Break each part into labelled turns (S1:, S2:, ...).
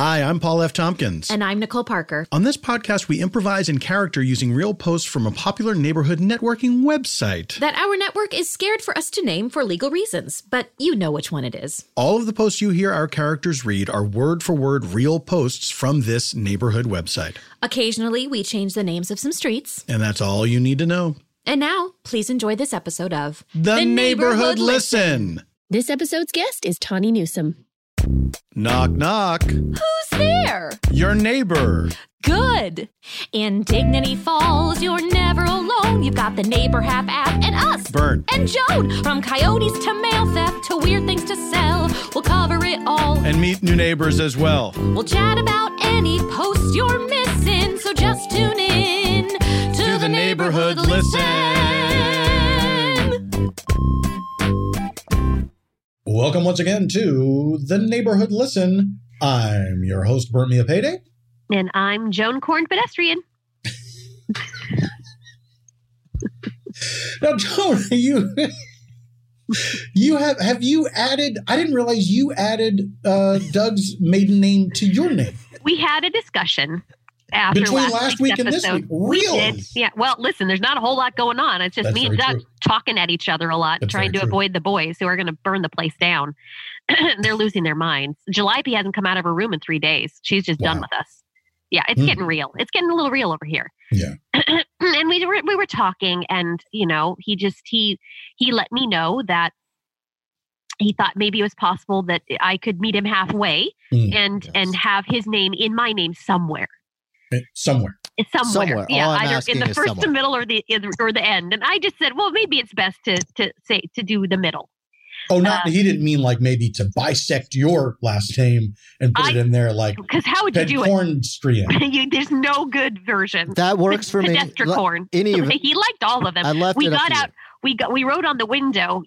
S1: Hi, I'm Paul F. Tompkins.
S2: And I'm Nicole Parker.
S1: On this podcast, we improvise in character using real posts from a popular neighborhood networking website
S2: that our network is scared for us to name for legal reasons, but you know which one it is.
S1: All of the posts you hear our characters read are word-for-word real posts from this neighborhood website.
S2: Occasionally, we change the names of some streets.
S1: And that's all you need to know.
S2: And now, please enjoy this episode of
S1: The Neighborhood Listen.
S3: This episode's guest is Tawny Newsome.
S1: Knock, knock.
S2: Who's there?
S1: Your neighbor.
S2: Good. In Dignity Falls, you're never alone. You've got the Neighbor Hap app and us.
S1: Bert.
S2: And Joan. From coyotes to mail theft to weird things to sell, we'll cover it all.
S1: And meet new neighbors as well.
S2: We'll chat about any post you're missing, so just tune in to the Neighborhood Listen.
S1: Welcome once again to The Neighborhood Listen. I'm your host, Bert Miapede.
S3: And I'm Joan Corn Pedestrian.
S1: Now, Joan, have you added, I didn't realize you added Doug's maiden name to your name.
S3: We had a discussion after
S1: between last week and this week. Really?
S3: We did. Yeah. Well, listen, there's not a whole lot going on. It's just
S1: That's
S3: me and Doug
S1: true.
S3: talking at each other a lot,
S1: That's
S3: trying to
S1: very true.
S3: avoid the boys who are going to burn the place down. They're losing their minds. Jalopy hasn't come out of her room in 3 days. She's just done with us. Yeah, it's getting real. It's getting a little real over here.
S1: Yeah.
S3: And we were talking, and he let me know that he thought maybe it was possible that I could meet him halfway and have his name in my name somewhere.
S1: Somewhere.
S3: It's somewhere. Yeah,
S4: All I'm
S3: either
S4: asking
S3: in the
S4: is
S3: first,
S4: somewhere.
S3: the middle, or the end. And I just said, well, maybe it's best to do the middle.
S1: Oh, he didn't mean like maybe to bisect your last name and put it in there like
S3: Because how would you do
S1: it?
S3: There's no good version.
S4: That works for me.
S3: Pedestricorn.
S4: Any of
S3: He liked all of them.
S4: I left
S3: we
S4: it up
S3: got
S4: to you.
S3: out. We wrote on the window,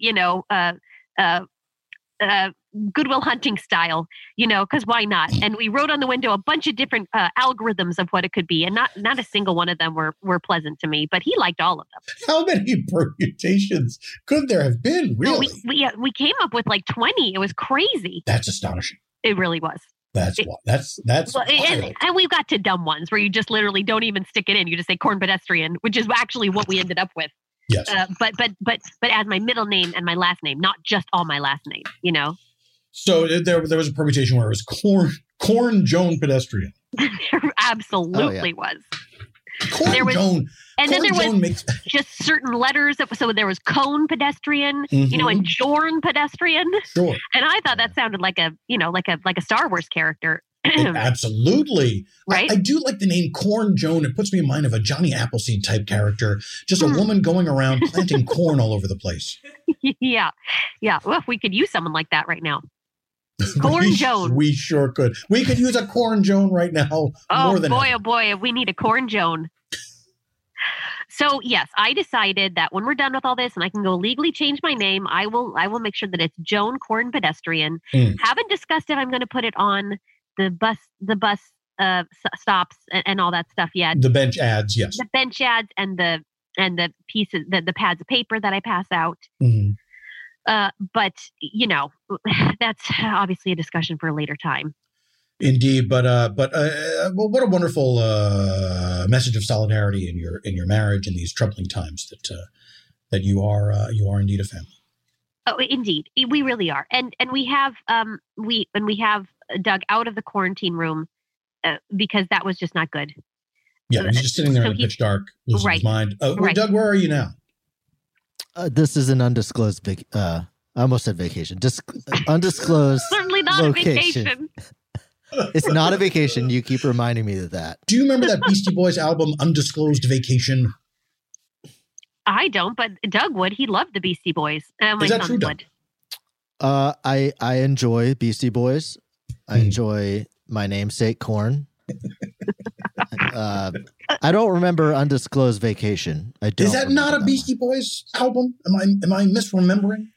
S3: Goodwill Hunting style, because why not? And we wrote on the window a bunch of different algorithms of what it could be, and not a single one of them were pleasant to me. But he liked all of them.
S1: How many permutations could there have been? Really?
S3: We came up with like 20. It was crazy.
S1: That's astonishing.
S3: It really was.
S1: That's
S3: Well,
S1: wild.
S3: and we've got to dumb ones where you just literally don't even stick it in. You just say corn pedestrian, which is actually what we ended up with.
S1: Yes.
S3: But as my middle name and my last name, not just all my last name.
S1: So there was a permutation where it was corn Joan pedestrian.
S3: There absolutely was.
S1: Corn
S3: There was-
S1: Joan.
S3: And then
S1: Corn
S3: there
S1: Joan
S3: was
S1: makes
S3: just certain letters. So there was cone pedestrian, and Jorn pedestrian.
S1: sure.
S3: And I thought that sounded like a Star Wars character.
S1: Absolutely.
S3: Right?
S1: I do like the name Corn Joan. It puts me in mind of a Johnny Appleseed type character. Just a woman going around planting corn all over the place.
S3: Yeah. Well, if we could use someone like that right now. Corn Joan.
S1: We sure could. We could use a Corn Joan right now more than ever.
S3: Oh boy, we need a Corn Joan. So yes, I decided that when we're done with all this and I can go legally change my name, I will make sure that it's Joan Corn Pedestrian. Haven't discussed if I'm going to put it on the bus stops and all that stuff yet.
S1: The bench ads, yes.
S3: The bench ads and the pieces, the pads of paper that I pass out. But that's obviously a discussion for a later time.
S1: Indeed, but well, what a wonderful message of solidarity in your marriage in these troubling times that you are indeed a family.
S3: Oh, indeed, we really are, and we have Doug out of the quarantine room because that was just not good.
S1: Yeah, he's just sitting there in the pitch dark, losing his mind.
S3: Right.
S1: Doug, where are you now?
S4: This is an undisclosed I almost said vacation. Undisclosed.
S3: Certainly not
S4: location.
S3: a vacation.
S4: It's not a vacation. You keep reminding me of that.
S1: Do you remember that Beastie Boys album, Undisclosed Vacation?
S3: I don't, but Doug would. He loved the Beastie Boys. My
S1: Is that
S3: son
S1: true, Doug?
S3: would.
S4: I enjoy Beastie Boys. I enjoy my namesake corn. I don't remember Undisclosed Vacation. I don't.
S1: Is that not a Beastie Boys album? Am I misremembering?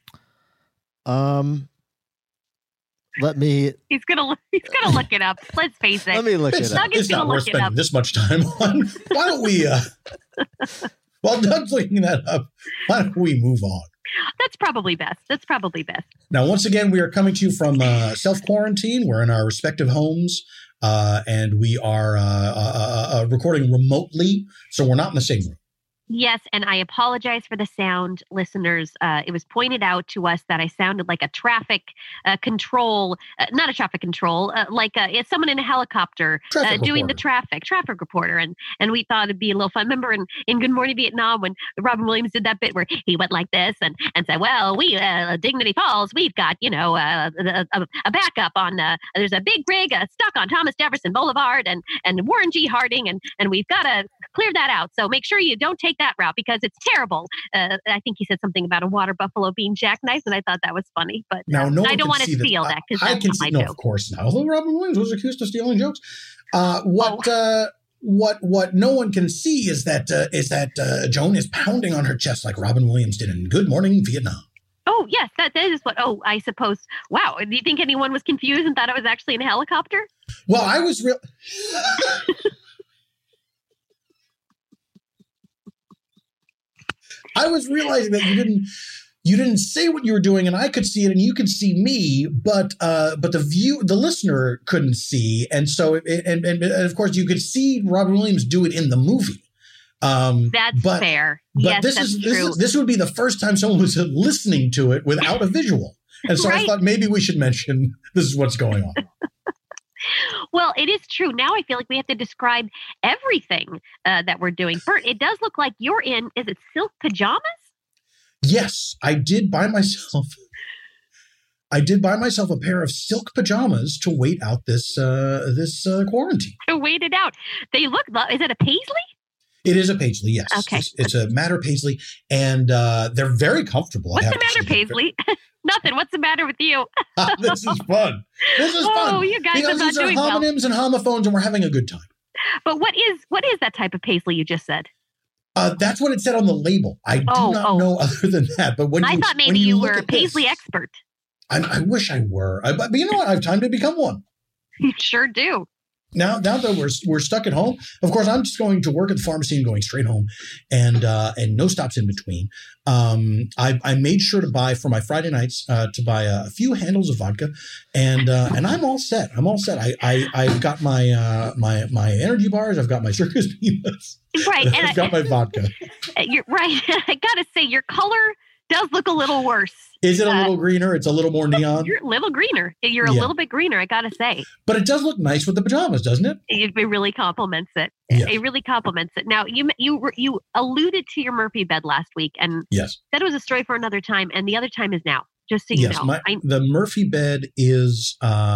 S4: Let me.
S3: He's gonna look it up. Let's face it.
S4: Let me look it up.
S3: Doug is
S1: It's
S3: gonna
S1: not worth
S3: look it up.
S1: spending this much time on. Why don't we? While Doug's looking that up, why don't we move on?
S3: That's probably best.
S1: Now, once again, we are coming to you from self-quarantine. We're in our respective homes, and we are recording remotely, so we're not in the same room.
S3: Yes, and I apologize for the sound, listeners. It was pointed out to us that I sounded like a traffic control, not a traffic control, like it's someone in a helicopter doing the traffic reporter. And we thought it'd be a little fun. Remember in Good Morning Vietnam when Robin Williams did that bit where he went like this and said, well, we, Dignity Falls, we've got, a backup on, there's a big rig stuck on Thomas Jefferson Boulevard and Warren G. Harding, and we've got to clear that out. So make sure you don't take that route because it's terrible. I think he said something about a water buffalo being jackknifed, and I thought that was funny. But
S1: now,
S3: I don't want to steal that because that's not my joke.
S1: Of course not. Although Robin Williams was accused of stealing jokes. What no one can see is that Joan is pounding on her chest like Robin Williams did in Good Morning Vietnam.
S3: Oh, yes, that is what. Oh, I suppose. Wow. Do you think anyone was confused and thought it was actually in a helicopter?
S1: Well, I was real. I was realizing that you didn't say what you were doing, and I could see it, and you could see me, but the listener couldn't see, and so and of course you could see Robin Williams do it in the movie.
S3: That's fair.
S1: But
S3: yes,
S1: this would be the first time someone was listening to it without a visual, and so right. I thought maybe we should mention this is what's going on.
S3: Well, it is true. Now I feel like we have to describe everything that we're doing. Bert, it does look like you're in, is it silk pajamas?
S1: Yes, I did buy myself a pair of silk pajamas to wait out this quarantine.
S3: To wait it out. They look, is it a paisley?
S1: It is a paisley, yes.
S3: Okay.
S1: It's a Matter paisley, and they're very comfortable.
S3: What's the matter, paisley? Nothing. What's the matter with you?
S1: This is fun.
S3: Oh, you guys are not doing well.
S1: These are homonyms and homophones, and we're having a good time.
S3: But what is that type of paisley you just said?
S1: That's what it said on the label. I do not know other than that. But I
S3: thought maybe you were a paisley expert.
S1: I wish I were. But you know what? I have time to become one.
S3: You sure do.
S1: Now that we're stuck at home, of course, I'm just going to work at the pharmacy and going straight home, and no stops in between. I made sure to buy for my Friday nights to buy a few handles of vodka, and I'm all set. I've got my energy bars. I've got my circus peanuts.
S3: Right,
S1: and I've got my vodka.
S3: You're right. I gotta say, your color does look a little worse.
S1: Is it a little greener? It's a little more neon.
S3: You're a little greener. You're a little bit greener, I gotta say.
S1: But it does look nice with the pajamas, doesn't it?
S3: It really compliments it.
S1: Yeah.
S3: It really compliments it. Now, you alluded to your Murphy bed last week, and
S1: yes,
S3: that was a story for another time, and the other time is now. Just so you know,
S1: the Murphy bed is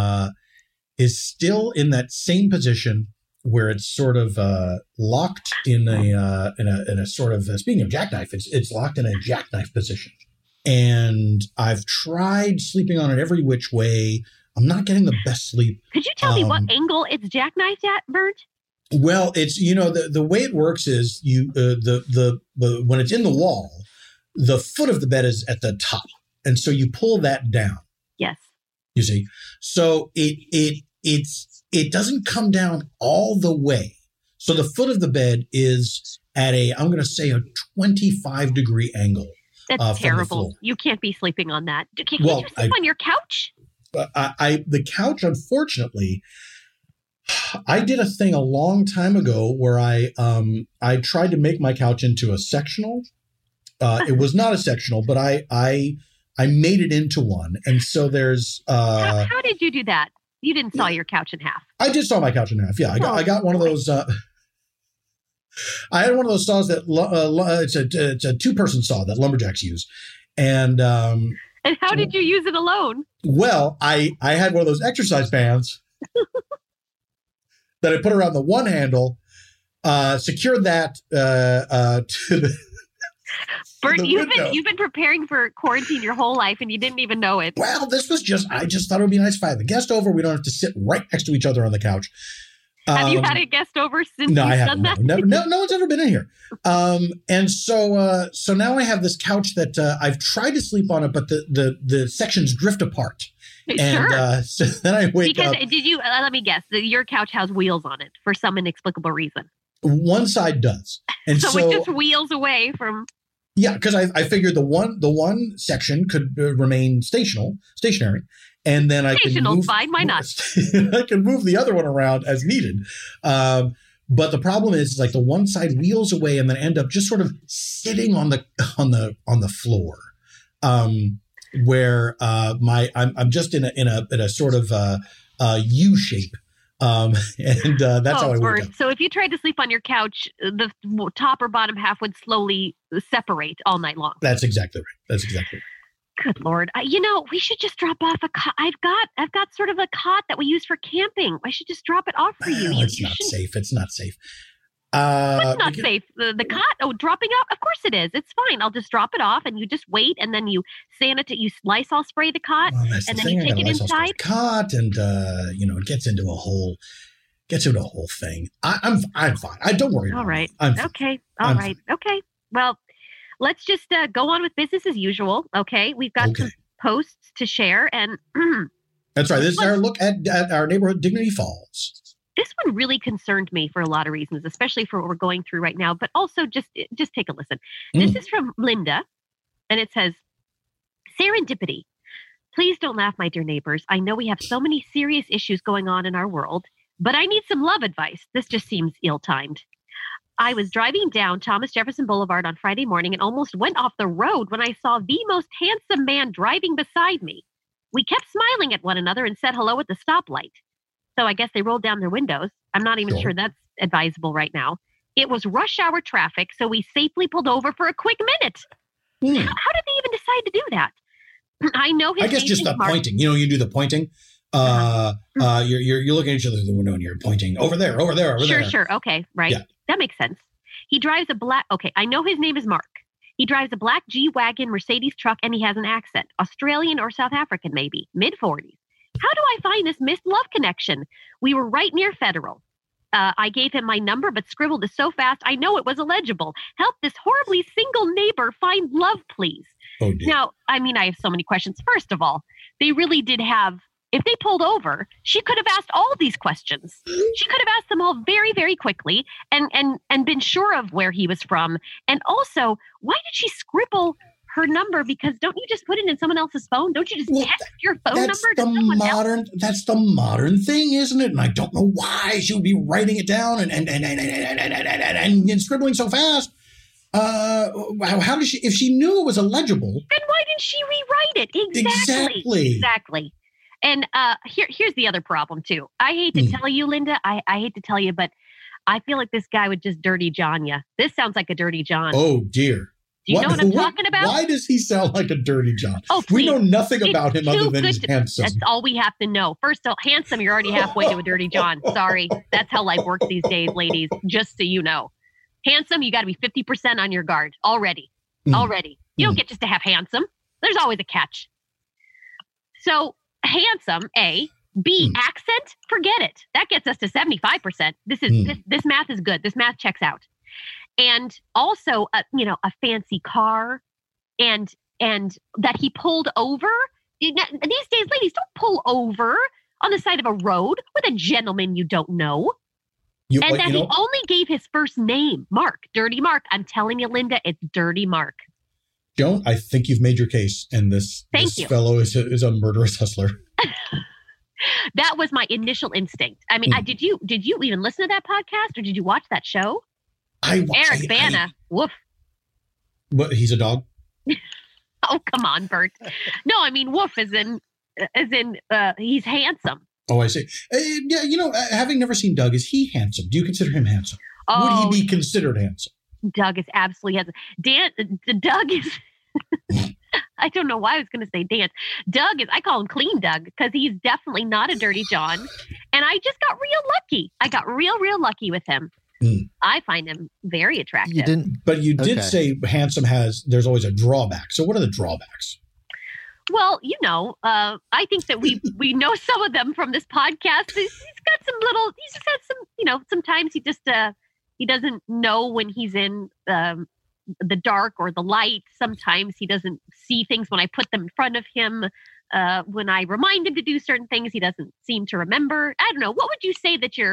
S1: still in that same position where it's sort of locked in a sort of speaking of jackknife, it's locked in a jackknife position. And I've tried sleeping on it every which way. I'm not getting the best sleep.
S3: Could you tell me what angle it's jackknifed at, Bert?
S1: Well, it's the way it works is the when it's in the wall, the foot of the bed is at the top, and so you pull that down.
S3: Yes.
S1: You see, so it doesn't come down all the way. So the foot of the bed is at I'm going to say a 25-degree angle.
S3: That's terrible. You can't be sleeping on that. Can you sleep on your couch?
S1: The couch, unfortunately, I did a thing a long time ago where I tried to make my couch into a sectional. It was not a sectional, but I made it into one, and so there's.
S3: How did you do that? You didn't saw your couch in half.
S1: I did saw my couch in half. Yeah, I got one of those. I had one of those saws that it's a 2-person saw that lumberjacks use, and
S3: how did you use it alone?
S1: Well, I had one of those exercise bands that I put around the one handle, secured that to the.
S3: Bert, you've been preparing for quarantine your whole life, and you didn't even know it.
S1: Well, this was I just thought it would be nice if I have a guest over. We don't have to sit right next to each other on the couch.
S3: Have you had a guest over since
S1: I
S3: haven't.
S1: That? No one's ever been in here. And so now I have this couch that I've tried to sleep on it, but the sections drift apart. And so then I wake up.
S3: Did you, let me guess, your couch has wheels on it for some inexplicable reason.
S1: One side does. And
S3: so it just wheels away from.
S1: Yeah, because I figured the one section could remain stationary, and then I can move.
S3: Fine, why not?
S1: I can move the other one around as needed. But the problem is like the one side wheels away and then end up just sort of sitting on the floor, where I'm just in a sort of U shape. And that's how I work.
S3: So if you tried to sleep on your couch, the top or bottom half would slowly separate all night long.
S1: That's exactly right.
S3: Good Lord. We should just drop off a cot. I've got sort of a cot that we use for camping. I should just drop it off for you.
S1: It's not safe. It's not safe.
S3: It's not safe. The cot, dropping off. Of course it is. It's fine. I'll just drop it off and you just wait and then you you Lysol spray the cot and then you take it inside.
S1: Cot and it gets into a whole thing. I'm fine. Don't worry.
S3: All right.
S1: I'm
S3: okay. All right. Fine. Okay. Well, let's just go on with business as usual. Okay. We've got some posts to share and
S1: that's right. This is our look at our neighborhood, Dignity Falls.
S3: This one really concerned me for a lot of reasons, especially for what we're going through right now, but also just take a listen. This is from Linda, and it says, serendipity. Please don't laugh, my dear neighbors. I know we have so many serious issues going on in our world, but I need some love advice. This just seems ill-timed. I was driving down Thomas Jefferson Boulevard on Friday morning and almost went off the road when I saw the most handsome man driving beside me. We kept smiling at one another and said hello at the stoplight. So I guess they rolled down their windows. I'm not even sure that's advisable right now. It was rush hour traffic, so we safely pulled over for a quick minute. How did they even decide to do that? I know his
S1: I guess
S3: name
S1: just
S3: is
S1: the
S3: Mark.
S1: pointing. You do the pointing. You're looking at each other through the window and you're pointing over there, over there, over there.
S3: Sure. Okay, right. Yeah. That makes sense. He drives a black. Okay, I know his name is Mark. He drives a black G-Wagon Mercedes truck and he has an accent. Australian or South African, maybe. Mid-40s. How do I find this missed love connection? We were right near Federal. I gave him my number, but scribbled it so fast I know it was illegible. Help this horribly single neighbor find love, please.
S1: Oh, dear.
S3: Now, I have so many questions. First of all, they really did have, if they pulled over, she could have asked all these questions. She could have asked them all very, very quickly and been sure of where he was from. And also, why did she scribble her number? Because don't you just put it in someone else's phone? Don't you just text your phone number to someone else?
S1: That's the modern thing, isn't it? And I don't know why she would be writing it down and scribbling so fast. How did she? If she knew it was illegible,
S3: then why didn't she rewrite it? Exactly. And here's the other problem too. I hate to tell you, Linda. I hate to tell you, but I feel like this guy would just dirty John you. This sounds like a dirty John.
S1: Oh dear.
S3: Do you know what I'm talking about?
S1: Why does he sound like a dirty John?
S3: Oh, please.
S1: We know nothing about him other than he's handsome.
S3: That's all we have to know. First of all, handsome, you're already halfway to a dirty John. Sorry. That's how life works these days, ladies. Just so you know. Handsome, you got to be 50% on your guard already. Already. You don't get just to have handsome. There's always a catch. So, handsome, A. B, accent, forget it. That gets us to 75%. This math is good. This math checks out. And also, a fancy car, and that he pulled over. These days, ladies, don't pull over on the side of a road with a gentleman you don't know. He only gave his first name, Mark, Dirty Mark. I'm telling you, Linda, it's Dirty Mark.
S1: Joan, I think you've made your case, and this fellow is a murderous hustler.
S3: That was my initial instinct. Did you even listen to that podcast, or did you watch that show? Eric Bana, woof.
S1: What? He's a dog?
S3: Oh, come on, Bert. No, woof as in he's handsome.
S1: Oh, I see. Having never seen Doug, is he handsome? Do you consider him handsome?
S3: Oh,
S1: would he be considered handsome?
S3: Doug is absolutely handsome. Doug is. I don't know why I was going to say dance. Doug is. I call him Clean Doug because he's definitely not a dirty John. And I just got real lucky. I got real lucky with him. I find him very attractive.
S1: You did say handsome there's always a drawback. So what are the drawbacks?
S3: Well, I think that we know some of them from this podcast. He's just had some, sometimes he doesn't know when he's in the dark or the light. Sometimes he doesn't see things when I put them in front of him. When I remind him to do certain things, he doesn't seem to remember. I don't know. What would you say that your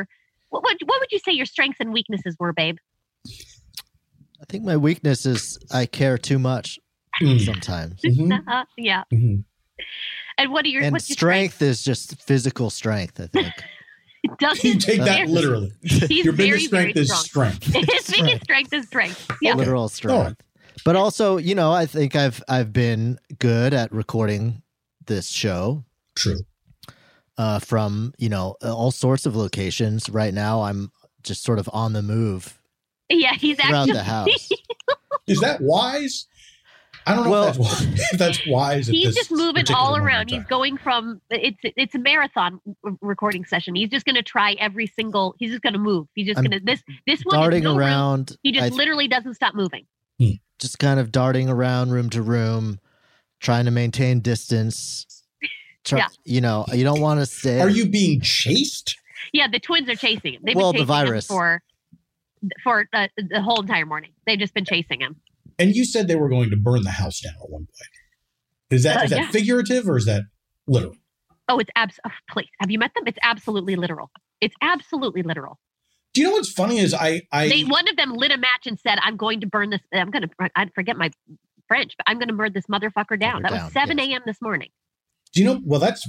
S3: What would you say your strengths and weaknesses were, babe?
S4: I think my weakness is I care too much sometimes.
S3: Yeah.
S1: Mm-hmm.
S3: And what's your
S4: strength is just physical strength, I think.
S1: You take that literally. Your biggest strength is strength.
S3: His biggest strength is strength. Yeah.
S4: Literal strength. Right. But also, I think I've been good at recording this show.
S1: True.
S4: From, all sorts of locations. Right now, I'm just sort of on the move.
S3: Yeah, he's
S4: throughout
S3: actually
S4: the house.
S1: Is that wise? I don't know if that's wise.
S3: He's just moving all around. He's going from it's a marathon recording session. He's just going to try every single. He's just going to move. He's just going to this one
S4: darting around.
S3: He just literally doesn't stop moving.
S4: Just kind of darting around room to room, trying to maintain distance. You don't want to stay.
S1: Are you being chased?
S3: Yeah, the twins are chasing him. They've been chasing
S4: the virus
S3: him for the whole entire morning. They've just been chasing him.
S1: And you said they were going to burn the house down at one point. Is that figurative or is that literal?
S3: Oh, it's please. Have you met them? It's absolutely literal. It's absolutely literal.
S1: Do you know what's funny is
S3: one of them lit a match and said, "I'm going to burn this. I forget my French, but I'm going to burn this motherfucker down." That was 7 a.m. this morning.
S1: Do you know? Well, that's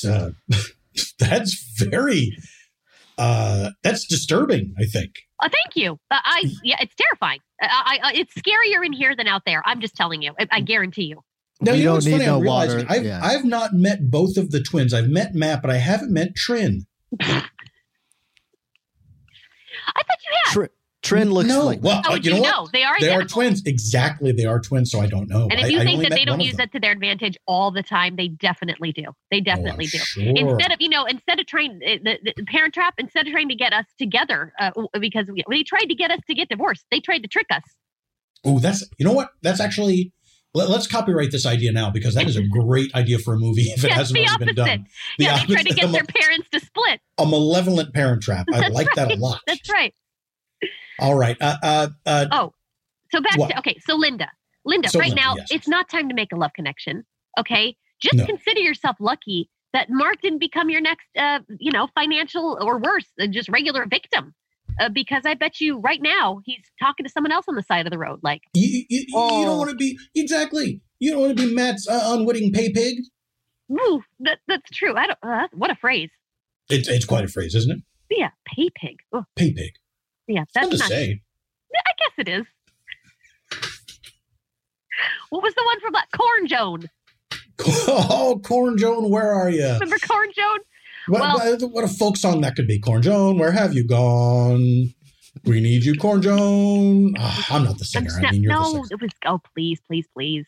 S1: very that's disturbing, I think.
S3: Thank you. It's terrifying. It's scarier in here than out there. I'm just telling you. I guarantee you.
S1: Now, you know what's funny? I'm realizing I've not met both of the twins. I've met Matt, but I haven't met Trin.
S3: I thought you had.
S4: Trin looks like.
S1: Well,
S3: you know what? They are identical.
S1: They are twins. Exactly. They are twins, so I don't know.
S3: And if you think that they don't use it to their advantage all the time, they definitely do. They definitely do. Sure. Instead of trying the Parent Trap, instead of trying to get us together, because they tried to get us to get divorced, they tried to trick us.
S1: Oh, you know what? That's actually. Let's copyright this idea now because that is a great idea for a movie if it hasn't already been done.
S3: They tried to get their parents to split.
S1: A malevolent Parent Trap. I like that a lot.
S3: That's right.
S1: All right.
S3: So back to so Linda, right now, it's not time to make a love connection. Okay. Just consider yourself lucky that Mark didn't become your next, financial or worse, just regular victim. Because I bet you right now he's talking to someone else on the side of the road. Like
S1: you don't want to be You don't want to be Matt's unwitting pay pig.
S3: Ooh, that's true. I don't. What a phrase.
S1: It's quite a phrase, isn't it?
S3: Yeah, pay pig. Ugh.
S1: Pay pig.
S3: Yeah,
S1: that's not to say.
S3: I guess it is. What was the one from Corn Joan?
S1: Oh, Corn Joan, where are you?
S3: Remember Corn Joan?
S1: What a folk song that could be. Corn Joan, where have you gone? We need you, Corn Joan. Oh, I'm not the singer. You're the singer.
S3: It was. Oh, please.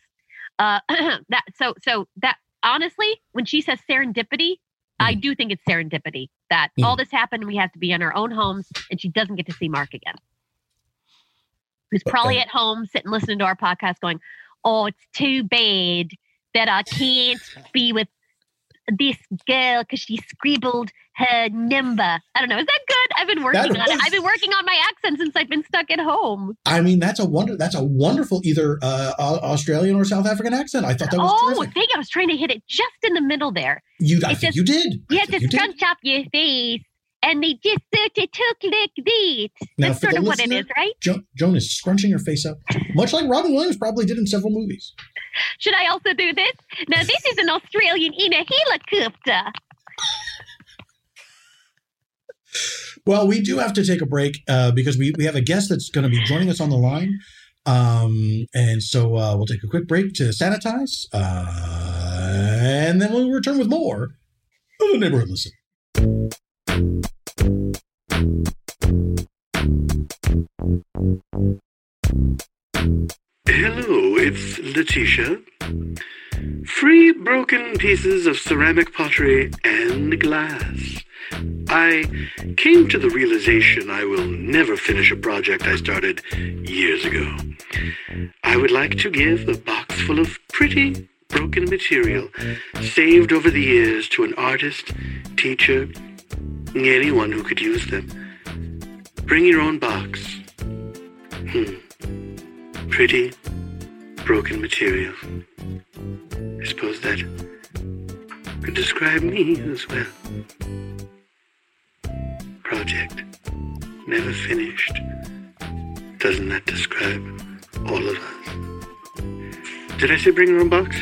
S3: That honestly, when she says serendipity, I do think it's serendipity that all this happened. We have to be in our own homes, and she doesn't get to see Mark again. Who's probably at home sitting listening to our podcast, going, "Oh, it's too bad that I can't be with this girl because she scribbled her number." I don't know. Is that good? I've been working on it. I've been working on my accent since I've been stuck at home.
S1: I mean, that's a wonderful either Australian or South African accent. I thought that was terrific.
S3: Thank you. I was trying to hit it just in the middle there.
S1: I think you did.
S3: You had to scrunch up your face, and they just took like this. That's sort of what it is, right?
S1: Joan is scrunching her face up, much like Robin Williams probably did in several movies.
S3: Should I also do this? Now, this is an Australian in a helicopter.
S1: Well, we do have to take a break because we have a guest that's going to be joining us on the line. And so we'll take a quick break to sanitize. And then we'll return with more of the Neighborhood Listen.
S5: Hello, it's Letitia. Free broken pieces of ceramic pottery and glass. I came to the realization I will never finish a project I started years ago. I would like to give a box full of pretty broken material saved over the years to an artist, teacher, anyone who could use them. Bring your own box. Pretty broken material. I suppose that could describe me as well. project. Never finished. Doesn't that describe all of us? Did I say bring your own box?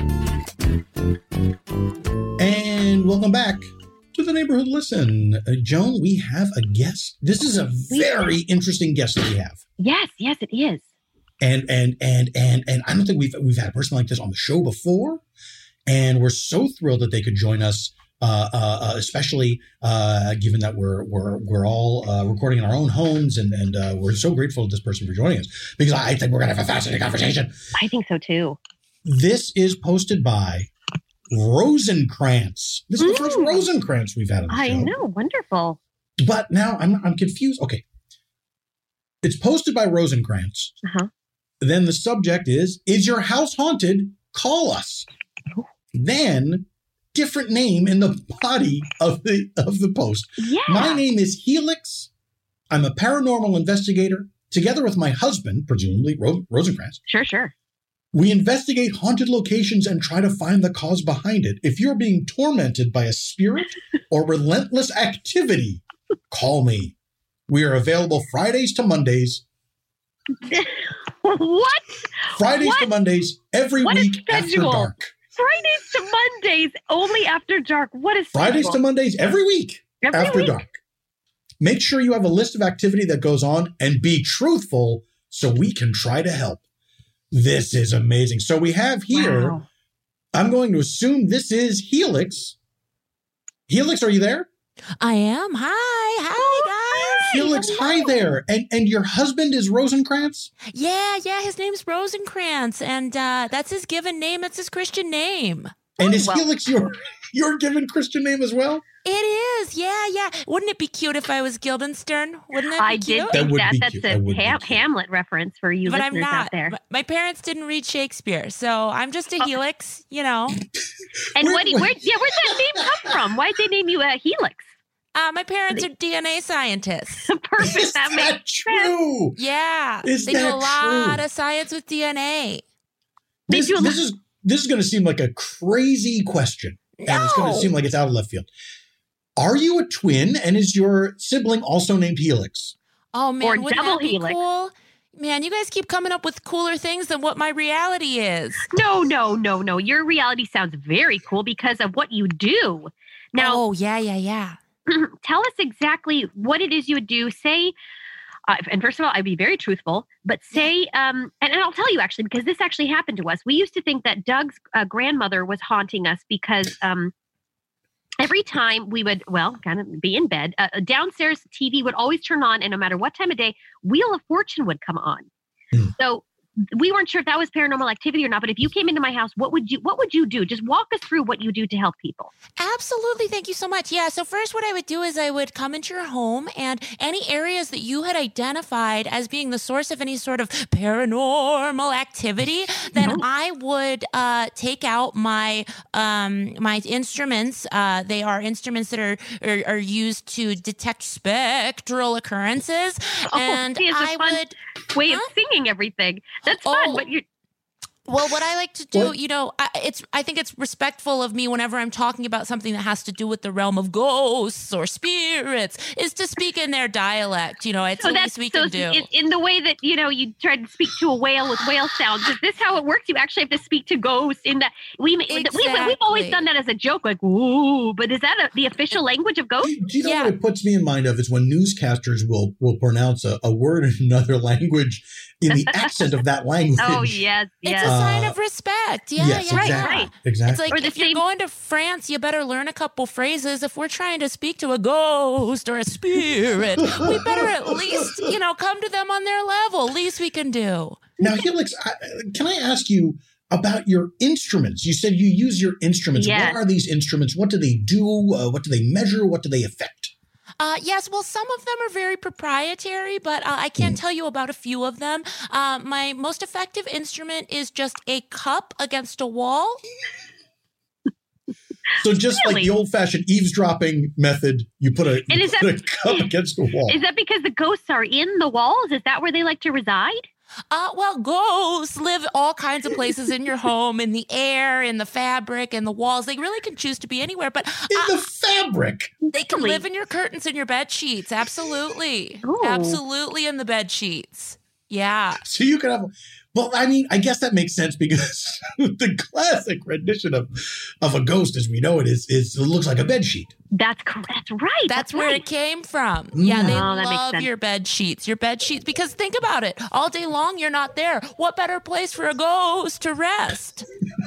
S1: And welcome back to the Neighborhood Listen. Joan, we have a guest. This is a very interesting guest that we have.
S3: Yes, it is.
S1: And I don't think we've had a person like this on the show before. And we're so thrilled that they could join us, especially given that we're all recording in our own homes, and we're so grateful to this person for joining us, because I think we're gonna have a fascinating conversation.
S3: I think so too.
S1: This is posted by Rosencrantz. This is the first Rosencrantz we've had on the show.
S3: I know, wonderful.
S1: But now I'm confused. Okay. It's posted by Rosencrantz.
S3: Uh-huh.
S1: Then the subject is your house haunted? Call us.
S3: Oh.
S1: Then different name in the body of the post.
S3: Yeah.
S1: My name is Helix. I'm a paranormal investigator. Together with my husband, presumably Rosencrantz.
S3: Sure.
S1: We investigate haunted locations and try to find the cause behind it. If you're being tormented by a spirit or relentless activity, call me. We are available Fridays to Mondays.
S3: What?
S1: Fridays to Mondays every week after dark.
S3: Fridays to Mondays only after dark. What is
S1: Fridays to Mondays every week after dark. Make sure you have a list of activity that goes on and be truthful so we can try to help. This is amazing. So we have here, wow. I'm going to assume this is Helix. Helix, are you there?
S6: I am. Hi, guys.
S1: Felix, hi there. And your husband is Rosencrantz?
S6: Yeah, his name's Rosencrantz, and that's his given name. That's his Christian name.
S1: And is Felix your given Christian name as well?
S6: It is, yeah. Wouldn't it be cute if I was Guildenstern? Wouldn't that be cute?
S3: I did think that's a Hamlet reference for you listeners out there.
S6: My parents didn't read Shakespeare, so I'm just a Helix, you know.
S3: And where'd that name come from? Why'd they name you a Helix?
S6: My parents are DNA scientists.
S3: Perfect.
S1: Is that makes true?
S6: Sense. Yeah.
S1: They do a
S6: lot of science with DNA.
S1: This is going to seem like a crazy question.
S6: No.
S1: And it's going to seem like it's out of left field. Are you a twin, and is your sibling also named Helix?
S6: Oh, man.
S3: Or double Helix.
S6: Cool? Man, you guys keep coming up with cooler things than what my reality is.
S3: No. Your reality sounds very cool because of what you do. Now,
S6: oh, yeah.
S3: Tell us exactly what it is you would do. Say, and first of all, I'd be very truthful, but say, and I'll tell you actually, because this actually happened to us. We used to think that Doug's grandmother was haunting us because every time we would, kind of be in bed, downstairs TV would always turn on, and no matter what time of day, Wheel of Fortune would come on. So we weren't sure if that was paranormal activity or not, but if you came into my house, what would you do? Just walk us through what you do to help people.
S6: Absolutely. Thank you so much. Yeah. So first what I would do is I would come into your home, and any areas that you had identified as being the source of any sort of paranormal activity, then I would take out my my instruments. They are instruments that are used to detect spectral occurrences. And I would
S3: way of singing everything. That's fun, but you're...
S6: Well, what I like to do, I think it's respectful of me whenever I'm talking about something that has to do with the realm of ghosts or spirits, is to speak in their dialect. It's the least we can do.
S3: In the way that, you try to speak to a whale with whale sounds, is this how it works? You actually have to speak to ghosts in that. We've always done that as a joke, like, ooh, but is that the official language of ghosts?
S1: Do you know what it puts me in mind of is when newscasters will pronounce a word in another language in the accent of that language.
S3: Oh, yes.
S6: It's a sign of respect. Yeah,
S1: yes, exactly.
S3: Right.
S1: Exactly.
S6: It's like if you're going to France, you better learn a couple phrases. If we're trying to speak to a ghost or a spirit, we better at least, come to them on their level. Least we can do.
S1: Now, Helix, can I ask you about your instruments? You said you use your instruments.
S3: Yes.
S1: What are these instruments? What do they do? What do they measure? What do they affect?
S6: Yes, well, some of them are very proprietary, but I can tell you about a few of them. My most effective instrument is just a cup against a wall.
S1: So just like the old-fashioned eavesdropping method, you put a cup against the wall.
S3: Is that because the ghosts are in the walls? Is that where they like to reside?
S6: Well, ghosts live all kinds of places in your home, in the air, in the fabric, in the walls. They really can choose to be anywhere, but
S1: In the fabric.
S6: they can live in your curtains and your bed sheets. Absolutely.
S3: Ooh.
S6: Absolutely in the bed sheets. Yeah.
S1: So you can have. Well, I mean, I guess that makes sense because the classic rendition of a ghost, as we know it, is it looks like a bed sheet.
S3: That's correct. That's right.
S6: That's where it came from.
S1: Mm.
S6: Yeah, they
S3: Oh, that makes
S6: love
S3: sense.
S6: your bed sheets. Your bed sheets, because think about it. All day long, you're not there. What better place for a ghost to rest?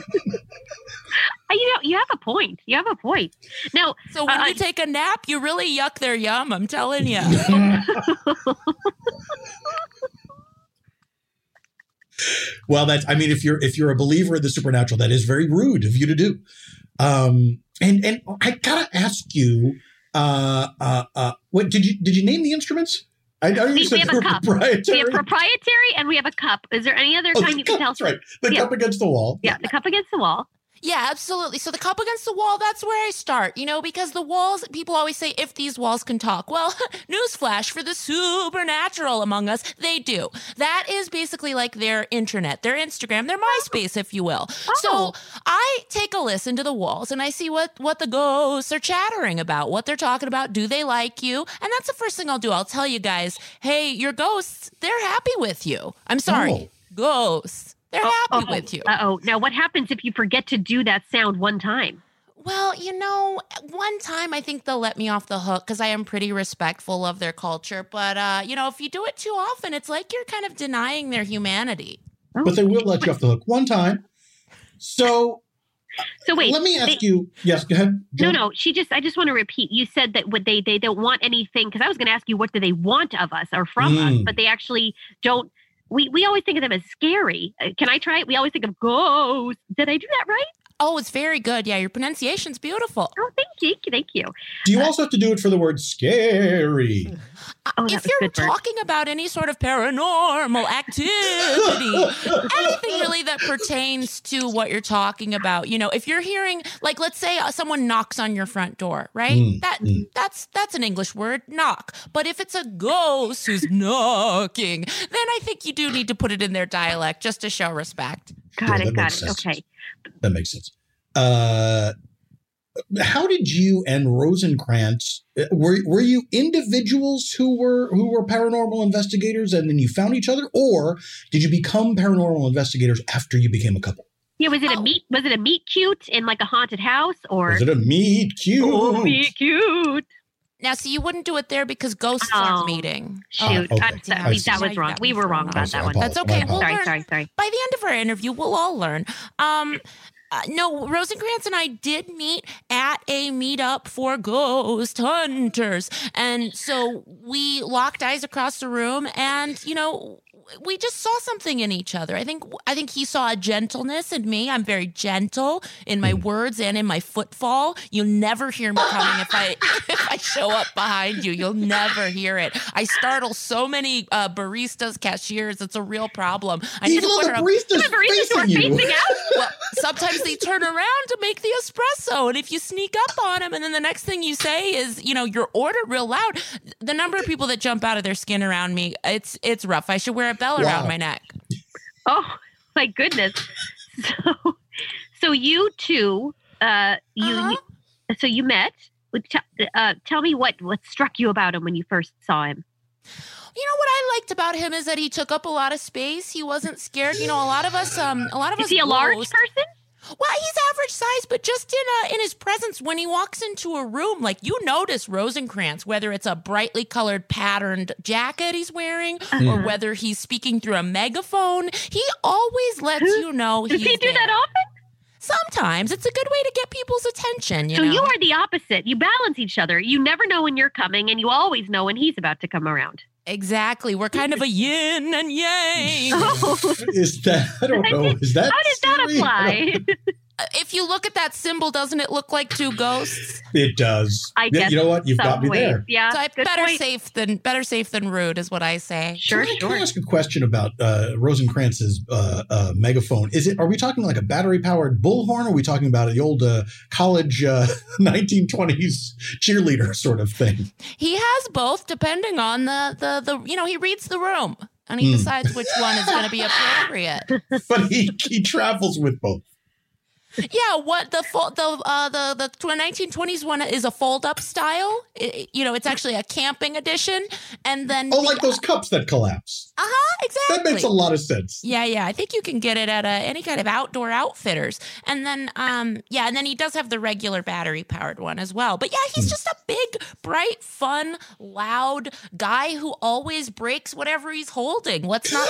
S3: You have a point. You have a point. Now,
S6: So when you take a nap, you really yuck their yum, I'm telling you.
S1: Well, that's. I mean, if you're a believer in the supernatural, that is very rude of you to do. And I gotta ask you, what did you name the instruments? I know you said
S3: we have
S1: they
S3: a
S1: were
S3: cup.
S1: proprietary.
S3: We have proprietary and we have a cup. Is there any other
S1: Oh,
S3: time
S1: the
S3: you can
S1: cup,
S3: tell?
S1: that's right. The
S3: Yeah.
S1: cup against the wall.
S3: Yeah, the cup against the wall.
S6: Yeah, absolutely. So the cup against the wall, that's where I start, because the walls, people always say, if these walls can talk. Well, newsflash for the supernatural among us, they do. That is basically like their internet, their Instagram, their MySpace, if you will. So I take a listen to the walls and I see what the ghosts are chattering about, what they're talking about. Do they like you? And that's the first thing I'll do. I'll tell you guys, hey, your ghosts, they're happy with you. I'm sorry,
S1: Oh.
S6: ghosts. They're happy with you.
S3: Now, what happens if you forget to do that sound one time?
S6: Well, one time I think they'll let me off the hook because I am pretty respectful of their culture. But, if you do it too often, it's like you're kind of denying their humanity.
S1: But they will let you off the hook one time. So
S3: wait.
S1: let me ask you. Yes, go ahead. Joan.
S3: No. I just want to repeat. You said that what they don't want anything, because I was going to ask you what do they want of us or from us, but they actually don't. We always think of them as scary. Can I try it? We always think of ghosts. Did I do that right?
S6: Oh, it's very good. Yeah, your pronunciation's beautiful.
S3: Oh, thank you.
S1: Do you also have to do it for the word scary?
S3: Oh, that
S6: If
S3: was
S6: you're
S3: good, Bert.
S6: talking about any sort of paranormal activity, anything really that pertains to what you're talking about, if you're hearing, like, let's say someone knocks on your front door, right? That's an English word, knock. But if it's a ghost who's knocking, then I think you do need to put it in their dialect just to show respect.
S3: Got
S1: Yeah,
S3: it.
S1: that makes sense.
S3: Okay.
S1: That makes sense. How did you and Rosencrantz were you individuals who were paranormal investigators and then you found each other, or did you become paranormal investigators after you became a couple?
S3: Yeah, was it a meet cute in like a haunted house or
S1: Was it a meet cute?
S3: Oh, meet cute?
S6: Now, see, you wouldn't do it there because ghosts aren't meeting.
S3: Shoot,
S1: okay.
S3: I'm sorry.
S1: I see.
S3: That was wrong. We were wrong about that one.
S6: That's okay.
S1: My
S6: We'll
S1: apologies.
S6: learn.
S3: Sorry.
S6: By the end of our interview, we'll all learn. No, Rosencrantz and I did meet at a meetup for ghost hunters. And so we locked eyes across the room and, we just saw something in each other. I think he saw a gentleness in me. I'm very gentle in my words and in my footfall. You'll never hear me coming if I show up behind you. You'll never hear it. I startle so many baristas, cashiers. It's a real problem.
S1: Even though the barista's
S3: Baristas were
S1: facing you.
S3: facing out.
S6: Well, sometimes they turn around to make the espresso, and if you sneak up on them, and then the next thing you say is, your order real loud, the number of people that jump out of their skin around me, it's rough. I should wear a bell around my neck.
S3: Oh my goodness! So you two, so you met. Tell me what struck you about him when you first saw him.
S6: What I liked about him is that he took up a lot of space. He wasn't scared. A lot of us.
S3: Is he a large person?
S6: Well, he's average size, but just in his presence, when he walks into a room, like you notice Rosencrantz, whether it's a brightly colored patterned jacket he's wearing, or whether he's speaking through a megaphone, he always lets you know
S3: Does
S6: he's
S3: he do
S6: there.
S3: that often?
S6: Sometimes it's a good way to get people's attention.
S3: So you are the opposite. You balance each other. You never know when you're coming, and you always know when he's about to come around.
S6: Exactly. We're kind of a yin and yang.
S1: Is that? I don't know. Is that?
S3: How does that
S1: scary?
S3: apply?
S6: If you look at that symbol, doesn't it look like two ghosts?
S1: It does.
S3: I guess
S1: You know what? You've got me
S3: some
S1: there.
S3: ways. Yeah.
S6: So
S3: good point.
S6: better safe than rude is what I say.
S3: Sure.
S1: Can I ask a question about Rosencrantz's megaphone? Are we talking like a battery-powered bullhorn, or are we talking about the old college 1920s cheerleader sort of thing?
S6: He has both, depending on the he reads the room. and he decides which one is going to be appropriate.
S1: But he travels with both.
S6: Yeah, what the 1920s one is a fold-up style. It's actually a camping edition, and then
S1: like those cups that collapse.
S6: Exactly.
S1: That makes a lot of sense.
S6: Yeah. I think you can get it at any kind of outdoor outfitters, and then and then he does have the regular battery-powered one as well. But yeah, he's just a big, bright, fun, loud guy who always breaks whatever he's holding. What's not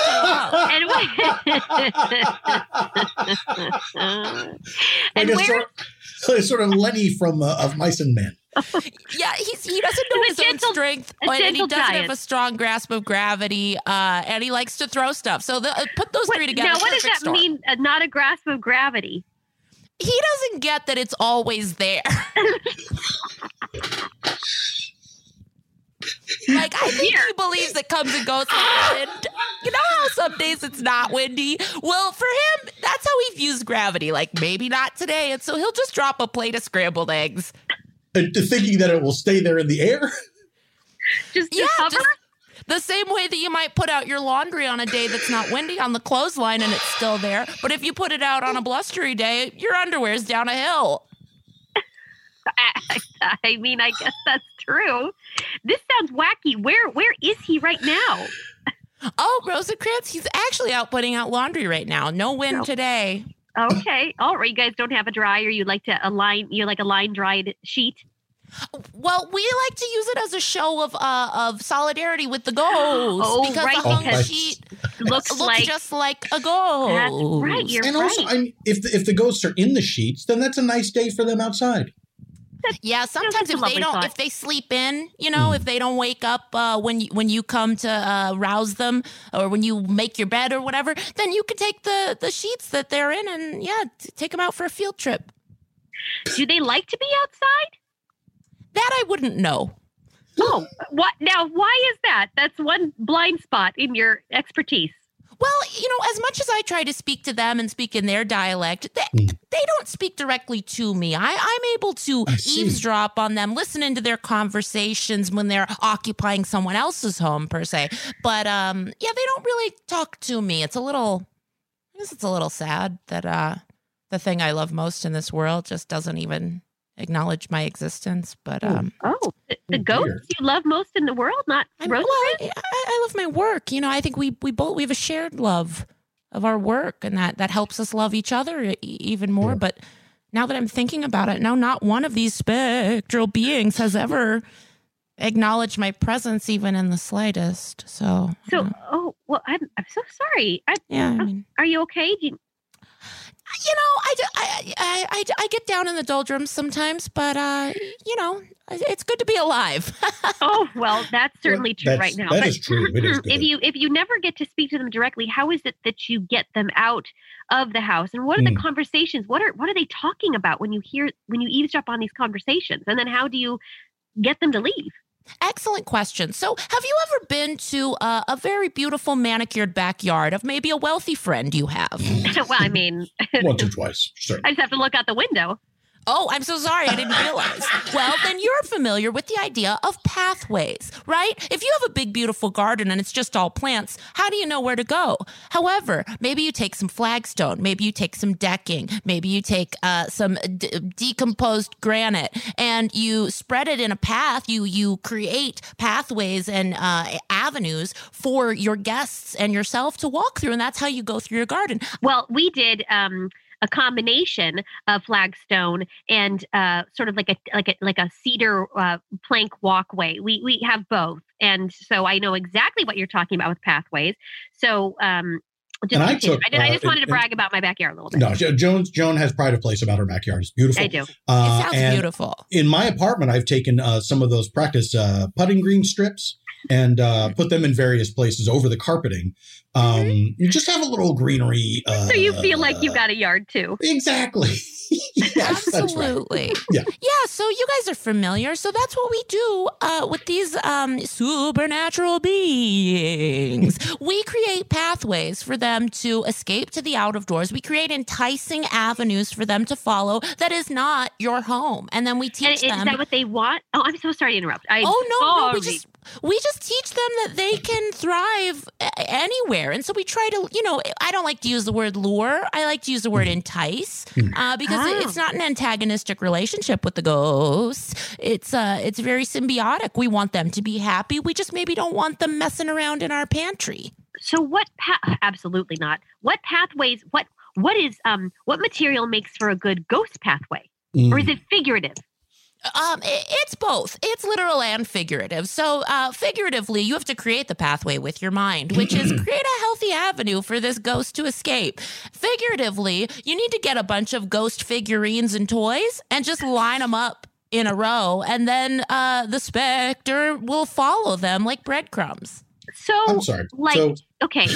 S6: to love?
S1: Sort of Lenny from of Mice and Men.
S6: Yeah, he doesn't know his own strength, and he doesn't have a strong grasp of gravity, and he likes to throw stuff. So put those three together.
S3: Now, what does that mean? Not a grasp of gravity.
S6: He doesn't get that it's always there. Like, I think he believes it comes and goes like wind. You know how some days it's not windy? Well, for him, that's how he views gravity. Like, maybe not today. And so he'll just drop a plate of scrambled eggs.
S1: Thinking that it will stay there in the air?
S3: Just hover?
S6: The same way that you might put out your laundry on a day that's not windy on the clothesline and it's still there. But if you put it out on a blustery day, your underwear's down a hill.
S3: I mean, I guess that's true. This sounds wacky. Where is he right now?
S6: Oh, Rosencrantz, he's actually out putting out laundry right now. No wind today.
S3: Okay. All right. You guys don't have a dryer. You like a line dried sheet?
S6: Well, we like to use it as a show of solidarity with the ghost. Because the hung sheet looks just like a ghost.
S3: That's right. You're right.
S1: Also, if the ghosts are in the sheets, then that's a nice day for them outside.
S6: Yeah, sometimes if they sleep in, if they don't wake up when you come to rouse them, or when you make your bed or whatever, then you can take the sheets that they're in and take them out for a field trip.
S3: Do they like to be outside?
S6: That I wouldn't know.
S3: Oh, what now? Why is that? That's one blind spot in your expertise.
S6: Well, as much as I try to speak to them and speak in their dialect, they don't speak directly to me. I'm able to eavesdrop on them, listen into their conversations when they're occupying someone else's home, per se. But, they don't really talk to me. I guess it's a little sad that the thing I love most in this world just doesn't even acknowledge my existence. But
S3: the ghosts you love most in the world, not Rosencrantz?
S6: Well, I love my work. I think we have a shared love of our work, and that helps us love each other even more. Yeah. But now that I'm thinking about it, not one of these spectral beings has ever acknowledged my presence, even in the slightest. I'm so
S3: sorry. Are you okay?
S6: I get down in the doldrums sometimes, but it's good to be alive.
S3: Oh, well, that's certainly true right now.
S1: That is true. It is good.
S3: If you never get to speak to them directly, how is it that you get them out of the house? And what are the conversations? What are they talking about when you eavesdrop on these conversations? And then how do you get them to leave?
S6: Excellent question. So have you ever been to a very beautiful manicured backyard of maybe a wealthy friend you have?
S3: Well, I mean...
S1: Once or twice. Sure.
S3: I just have to look out the window.
S6: Oh, I'm so sorry. I didn't realize. Well, then you're familiar with the idea of pathways, right? If you have a big, beautiful garden and it's just all plants, how do you know where to go? However, maybe you take some flagstone. Maybe you take some decking. Maybe you take some decomposed granite and you spread it in a path. You create pathways and avenues for your guests and yourself to walk through. And that's how you go through your garden.
S3: Well, we did... a combination of flagstone and sort of like a cedar plank walkway. We have both, and so I know exactly what you're talking about with pathways. So I just wanted to brag about my backyard a little bit.
S1: No, Joan has pride of place about her backyard. It's beautiful.
S3: I do.
S6: It sounds beautiful.
S1: In my apartment, I've taken some of those practice putting green strips and put them in various places over the carpeting You just have a little greenery.
S3: So you feel like you got a yard too.
S1: Exactly. Yes,
S6: absolutely.
S1: Right. Yeah.
S6: So you guys are familiar. So that's what we do with these supernatural beings. We create pathways for them to escape to the out of doors. We create enticing avenues for them to follow that is not your home. And then we teach them.
S3: Is that what they want? Oh, I'm so sorry to interrupt.
S6: No, we just teach them that they can thrive anywhere. And so we try to, I don't like to use the word lure. I like to use the word entice because it's not an antagonistic relationship with the ghosts. It's very symbiotic. We want them to be happy. We just maybe don't want them messing around in our pantry.
S3: So absolutely not. What pathways, what material makes for a good ghost pathway? Or is it figurative?
S6: It's both. It's literal and figurative. So figuratively, you have to create the pathway with your mind, which is create a healthy avenue for this ghost to escape. Figuratively, you need to get a bunch of ghost figurines and toys and just line them up in a row. And then the specter will follow them like breadcrumbs.
S3: So,
S1: I'm sorry.
S3: Okay.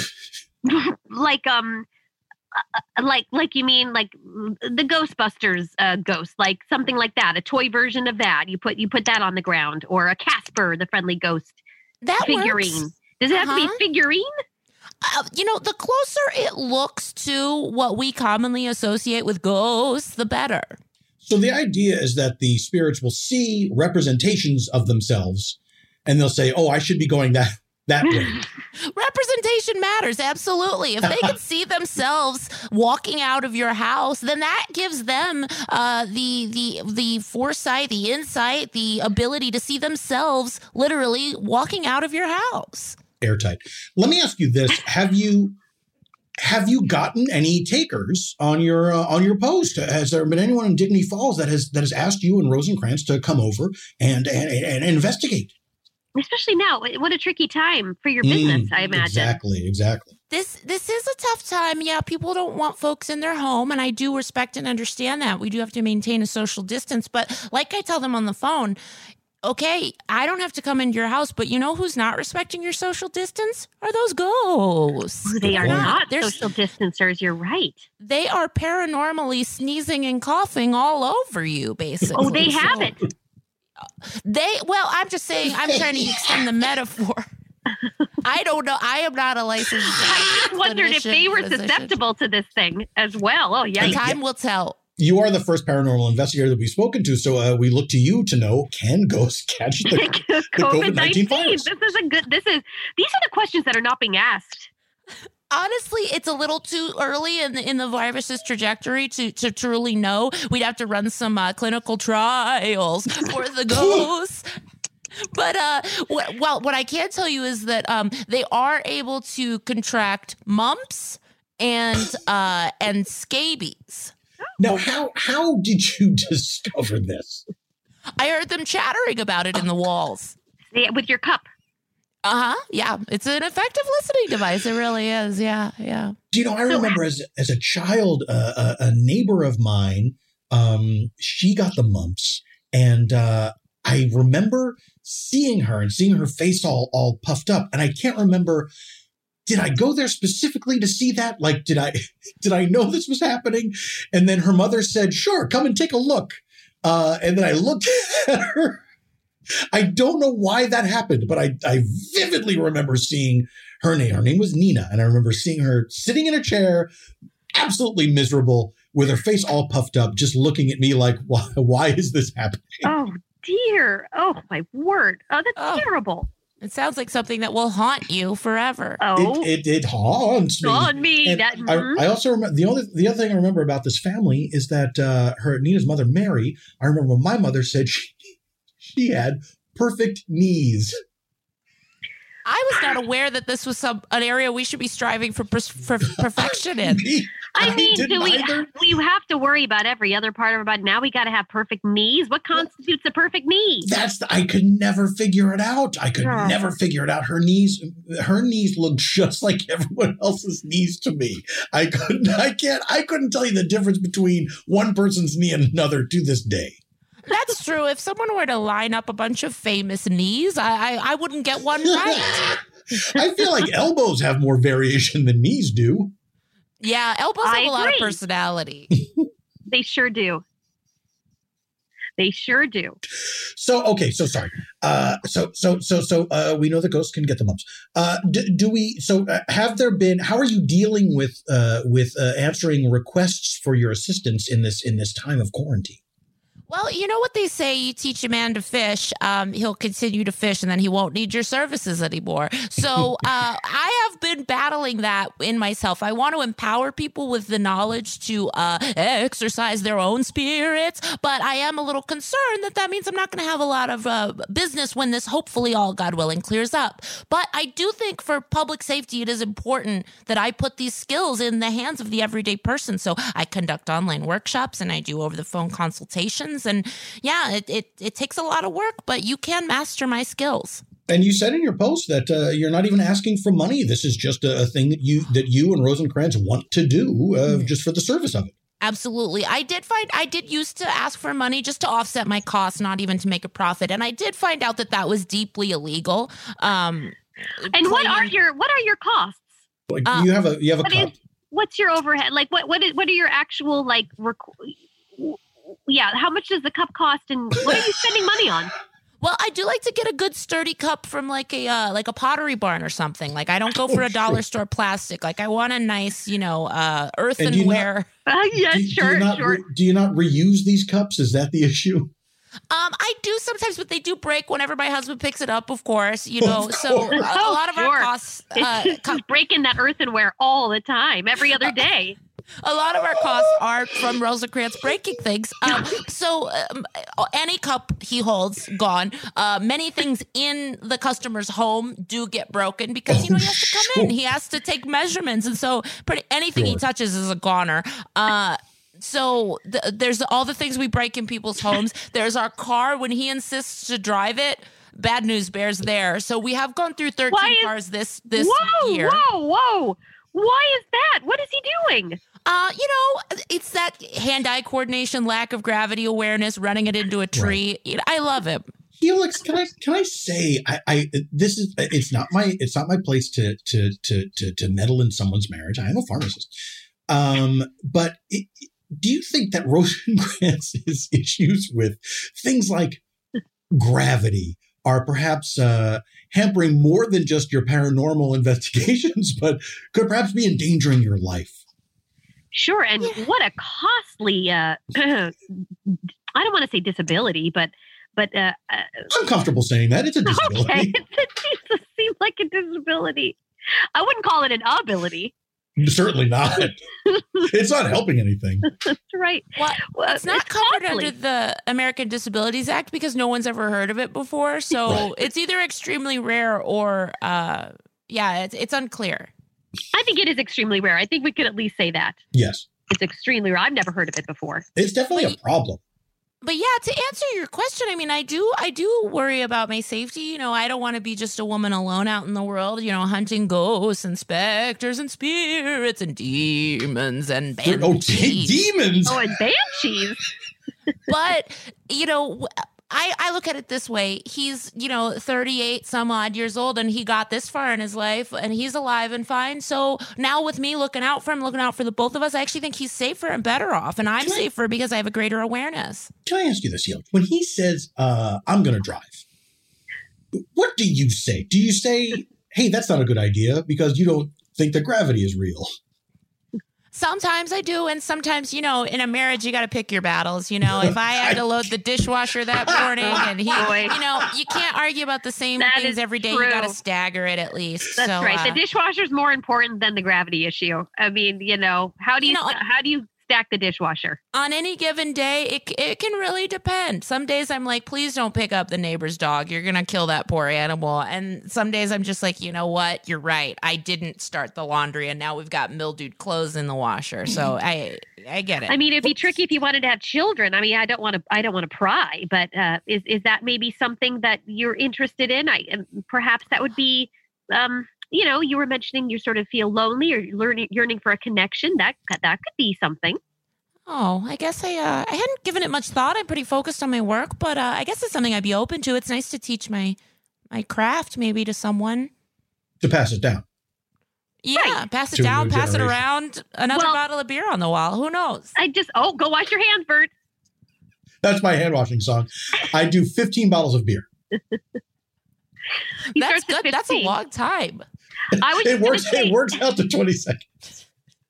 S3: Like you mean like the Ghostbusters ghost, like something like that, a toy version of that. You put that on the ground, or a Casper, the friendly ghost
S6: that
S3: figurine.
S6: Works.
S3: Does it have to be figurine?
S6: The closer it looks to what we commonly associate with ghosts, the better.
S1: So the idea is that the spirits will see representations of themselves, and they'll say, "Oh, I should be going that way."
S6: Representation matters, absolutely. If they can see themselves walking out of your house, then that gives them the foresight, the insight, the ability to see themselves literally walking out of your house.
S1: Airtight. Let me ask you this: Have you gotten any takers on your post? Has there been anyone in Dignity Falls that has asked you and Rosencrantz to come over and investigate?
S3: Especially now, what a tricky time for your business, I imagine.
S1: Exactly.
S6: This is a tough time. Yeah, people don't want folks in their home, and I do respect and understand that. We do have to maintain a social distance. But like I tell them on the phone, okay, I don't have to come into your house, but you know who's not respecting your social distance? Are those ghosts.
S3: They are not social distancers, you're right.
S6: They are paranormally sneezing and coughing all over you, basically.
S3: Oh, they have it.
S6: I'm just saying, I'm trying to extend the metaphor. I don't know. I am not a licensed
S3: I just wondered if they were susceptible to this thing as well. Oh, yeah.
S6: Time will tell.
S1: You are the first paranormal investigator that we've spoken to, so we look to you to know, can ghosts catch the COVID-19 virus?
S3: These are the questions that are not being asked.
S6: Honestly, it's a little too early in the virus's trajectory to truly know. We'd have to run some clinical trials for the ghosts. But what I can tell you is that they are able to contract mumps and scabies.
S1: Now, how did you discover this?
S6: I heard them chattering about it in the walls.
S3: Yeah, with your cup.
S6: Yeah. It's an effective listening device. It really is. Yeah.
S1: Do you know, I remember as a child, a neighbor of mine, she got the mumps. And I remember seeing her face all puffed up. And I can't remember, did I go there specifically to see that? Like, did I know this was happening? And then her mother said, "Sure, come and take a look." And then I looked at her. I don't know why that happened, but I vividly remember seeing her name. Her name was Nina. And I remember seeing her sitting in a chair, absolutely miserable, with her face all puffed up, just looking at me like, why is this happening?
S3: Oh, dear. Oh, my word. Oh, that's terrible.
S6: It sounds like something that will haunt you forever.
S3: Oh,
S1: it haunts me.
S3: On me.
S1: I also remember the other thing I remember about this family is that Nina's mother, Mary, I remember my mother said she had perfect knees.
S6: I was not aware that this was an area we should be striving for perfection in.
S3: I mean, we have to worry about every other part of our body. Now we got to have perfect knees. What constitutes a perfect knee?
S1: I could never figure it out. Her knees look just like everyone else's knees to me. I couldn't tell you the difference between one person's knee and another to this day.
S6: That's true. If someone were to line up a bunch of famous knees, I wouldn't get one right.
S1: I feel like elbows have more variation than knees do.
S6: Yeah, elbows have a lot of personality.
S3: They sure do. They sure do.
S1: So, okay. So sorry. So we know the ghosts can get the mumps. Have there been, how are you dealing with answering requests for your assistance in this time of quarantine?
S6: Well, you know what they say, you teach a man to fish, he'll continue to fish and then he won't need your services anymore. So I have been battling that in myself. I want to empower people with the knowledge to exercise their own spirits, but I am a little concerned that means I'm not going to have a lot of business when this hopefully all, God willing, clears up. But I do think for public safety, it is important that I put these skills in the hands of the everyday person. So I conduct online workshops and I do over-the-phone consultations. And yeah, it takes a lot of work, but you can master my skills.
S1: And you said in your post that you're not even asking for money. This is just a thing that you and Rosencrantz want to do just for the service of it.
S6: Absolutely. I did used to ask for money just to offset my costs, not even to make a profit. And I did find out that was deeply illegal.
S3: And what are your costs?
S1: Like you have a cup.
S3: What's your overhead? Like what are your actual how much does the cup cost and what are you spending money on?
S6: Well, I do like to get a good sturdy cup from like a Pottery Barn or something. Like I don't go for a dollar store plastic. Like I want a nice, earthenware.
S1: Sure. Do you not reuse these cups? Is that the issue?
S6: I do sometimes, but they do break whenever my husband picks it up, of course, So a lot of our costs
S3: it's breaking that earthenware all the time, every other day.
S6: A lot of our costs are from Rosencrantz breaking things. Any cup he holds, gone. Many things in the customer's home do get broken because, he has to come in. He has to take measurements. And so anything he touches is a goner. So there's all the things we break in people's homes. There's our car when he insists to drive it. Bad news bears there. So we have gone through 13 cars this year.
S3: Whoa. Why is that? What is he doing?
S6: It's that hand-eye coordination, lack of gravity awareness, running it into a tree. Right. I love it.
S1: Helix, can I say it's not my place to meddle in someone's marriage. I am a pharmacist. But do you think that Rosencrantz's issues with things like gravity are perhaps hampering more than just your paranormal investigations, but could perhaps be endangering your life?
S3: Sure, and what a costly, I don't want to say disability, but
S1: I'm comfortable saying that. It's a disability.
S3: Okay, it does seem like a disability. I wouldn't call it an ability.
S1: Certainly not. It's not helping anything.
S3: That's right.
S6: Well, it's not covered under the American Disabilities Act because no one's ever heard of it before. So It's either extremely rare or, it's unclear.
S3: I think it is extremely rare. I think we could at least say that.
S1: Yes.
S3: It's extremely rare. I've never heard of it before.
S1: It's definitely a problem.
S6: But yeah, to answer your question, I mean, I do worry about my safety. I don't want to be just a woman alone out in the world, hunting ghosts and specters and spirits and demons and banshees.
S1: Oh, demons!
S3: Oh, and banshees.
S6: But, I look at it this way. He's, 38 some odd years old and he got this far in his life and he's alive and fine. So now with me looking out for him, looking out for the both of us, I actually think he's safer and better off. And I'm safer because I have a greater awareness.
S1: Can I ask you this, Helix? When he says, I'm going to drive, what do you say? Do you say, hey, that's not a good idea because you don't think that gravity is real?
S6: Sometimes I do, and sometimes, in a marriage, you got to pick your battles. If I had to load the dishwasher that morning, and you can't argue about the same things every day. True. You got to stagger it at least.
S3: That's right. The dishwasher is more important than the gravity issue. I mean, how do you stack the dishwasher? On
S6: any given day, it can really depend. Some days I'm like, please don't pick up the neighbor's dog. You're going to kill that poor animal. And some days I'm just like, you know what? You're right. I didn't start the laundry and now we've got mildewed clothes in the washer. So I get it.
S3: I mean, it'd be tricky if you wanted to have children. I mean, I don't want to pry, but is that maybe something that you're interested in? Perhaps that would be, you were mentioning you sort of feel lonely or yearning for a connection. That could be something.
S6: Oh, I guess I hadn't given it much thought. I'm pretty focused on my work, but I guess it's something I'd be open to. It's nice to teach my craft maybe to someone.
S1: to pass it down.
S6: Yeah,
S3: Right.
S6: pass it
S1: To a
S6: down,
S1: new
S6: pass it
S1: generation.
S6: around. Another
S3: Well-
S6: bottle of beer on the wall. Who knows?
S3: Go wash your hands, Bert.
S1: That's my hand washing song. I do 15 bottles of beer.
S3: He
S6: That's
S3: starts at
S6: good. That's a
S3: 15.
S6: long time.
S3: I was
S1: It
S3: just gonna
S1: works.
S3: say,
S1: It works out to 20 seconds.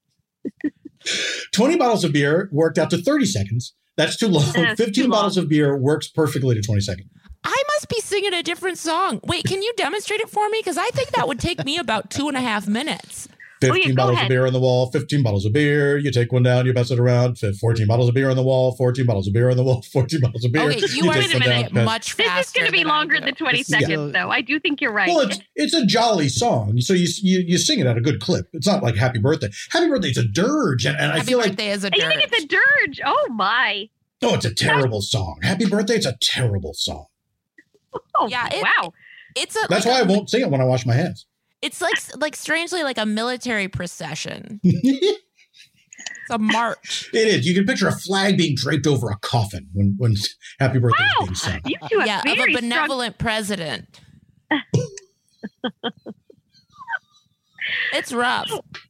S1: 20 bottles of beer worked out to 30 seconds. That's too long.
S3: That's
S1: 15
S3: too
S1: bottles
S3: long.
S1: of beer works perfectly to 20 seconds.
S6: I must be singing a different song. Wait, can you demonstrate it for me? Because I think that would take me about 2.5 minutes.
S1: 15
S3: go
S1: bottles
S3: ahead.
S1: of beer on the wall, 15 bottles of beer. You take one down, you pass it around. 14 bottles of beer on the wall, 14 bottles of beer on the wall, 14 bottles of beer.
S6: Okay, you are
S1: take one
S6: doing
S1: down,
S6: it
S1: pass-
S6: much
S3: this
S6: faster.
S3: is going to be
S6: than I
S3: longer
S6: do.
S3: than 20
S4: This is-
S3: seconds, though. I do think you're right.
S1: Well, it's a jolly song, so you sing it at a good clip. It's not like Happy Birthday. Happy Birthday's a dirge, and I
S6: Happy
S1: feel like,
S6: birthday is a
S3: you think
S6: dirge.
S3: it's a dirge? Oh, my.
S1: oh, it's a terrible song. Happy Birthday, it's a terrible song.
S3: Oh,
S6: Yeah,
S3: wow.
S6: It's a.
S1: That's
S6: like
S1: why I
S6: a-
S1: won't sing it when I wash my hands.
S6: It's like strangely like a military procession. It's a march.
S1: It is. You can picture a flag being draped over a coffin when Happy Birthday is
S3: Wow.
S1: being sung.
S3: You two have
S6: Yeah, of a
S3: very strong.
S6: benevolent president. It's rough.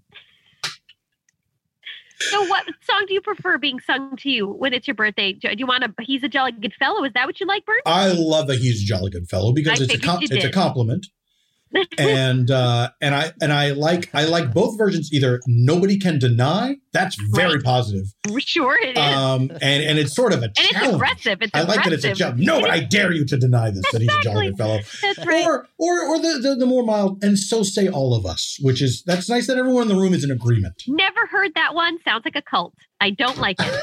S3: So, what song do you prefer being sung to you when it's your birthday? Do you want a He's a Jolly Good Fellow? Is that what you like, Bert?
S1: I love that he's a jolly good fellow because
S3: I
S1: it's
S3: figured you
S1: it's a
S3: did.
S1: compliment. and I like both versions. Either Nobody Can Deny, that's very
S3: Right.
S1: positive.
S3: Sure, it is.
S1: And it's sort of a
S3: and it's
S1: challenge.
S3: aggressive. It's
S1: I like that it's a challenge. No, but I dare you to deny this, that he's a jolly
S3: Exactly.
S1: good fellow.
S3: That's right.
S1: Or the more mild, and so say all of us, which is, that's nice that everyone in the room is in agreement.
S3: Never heard that one. Sounds like a cult. I don't like it.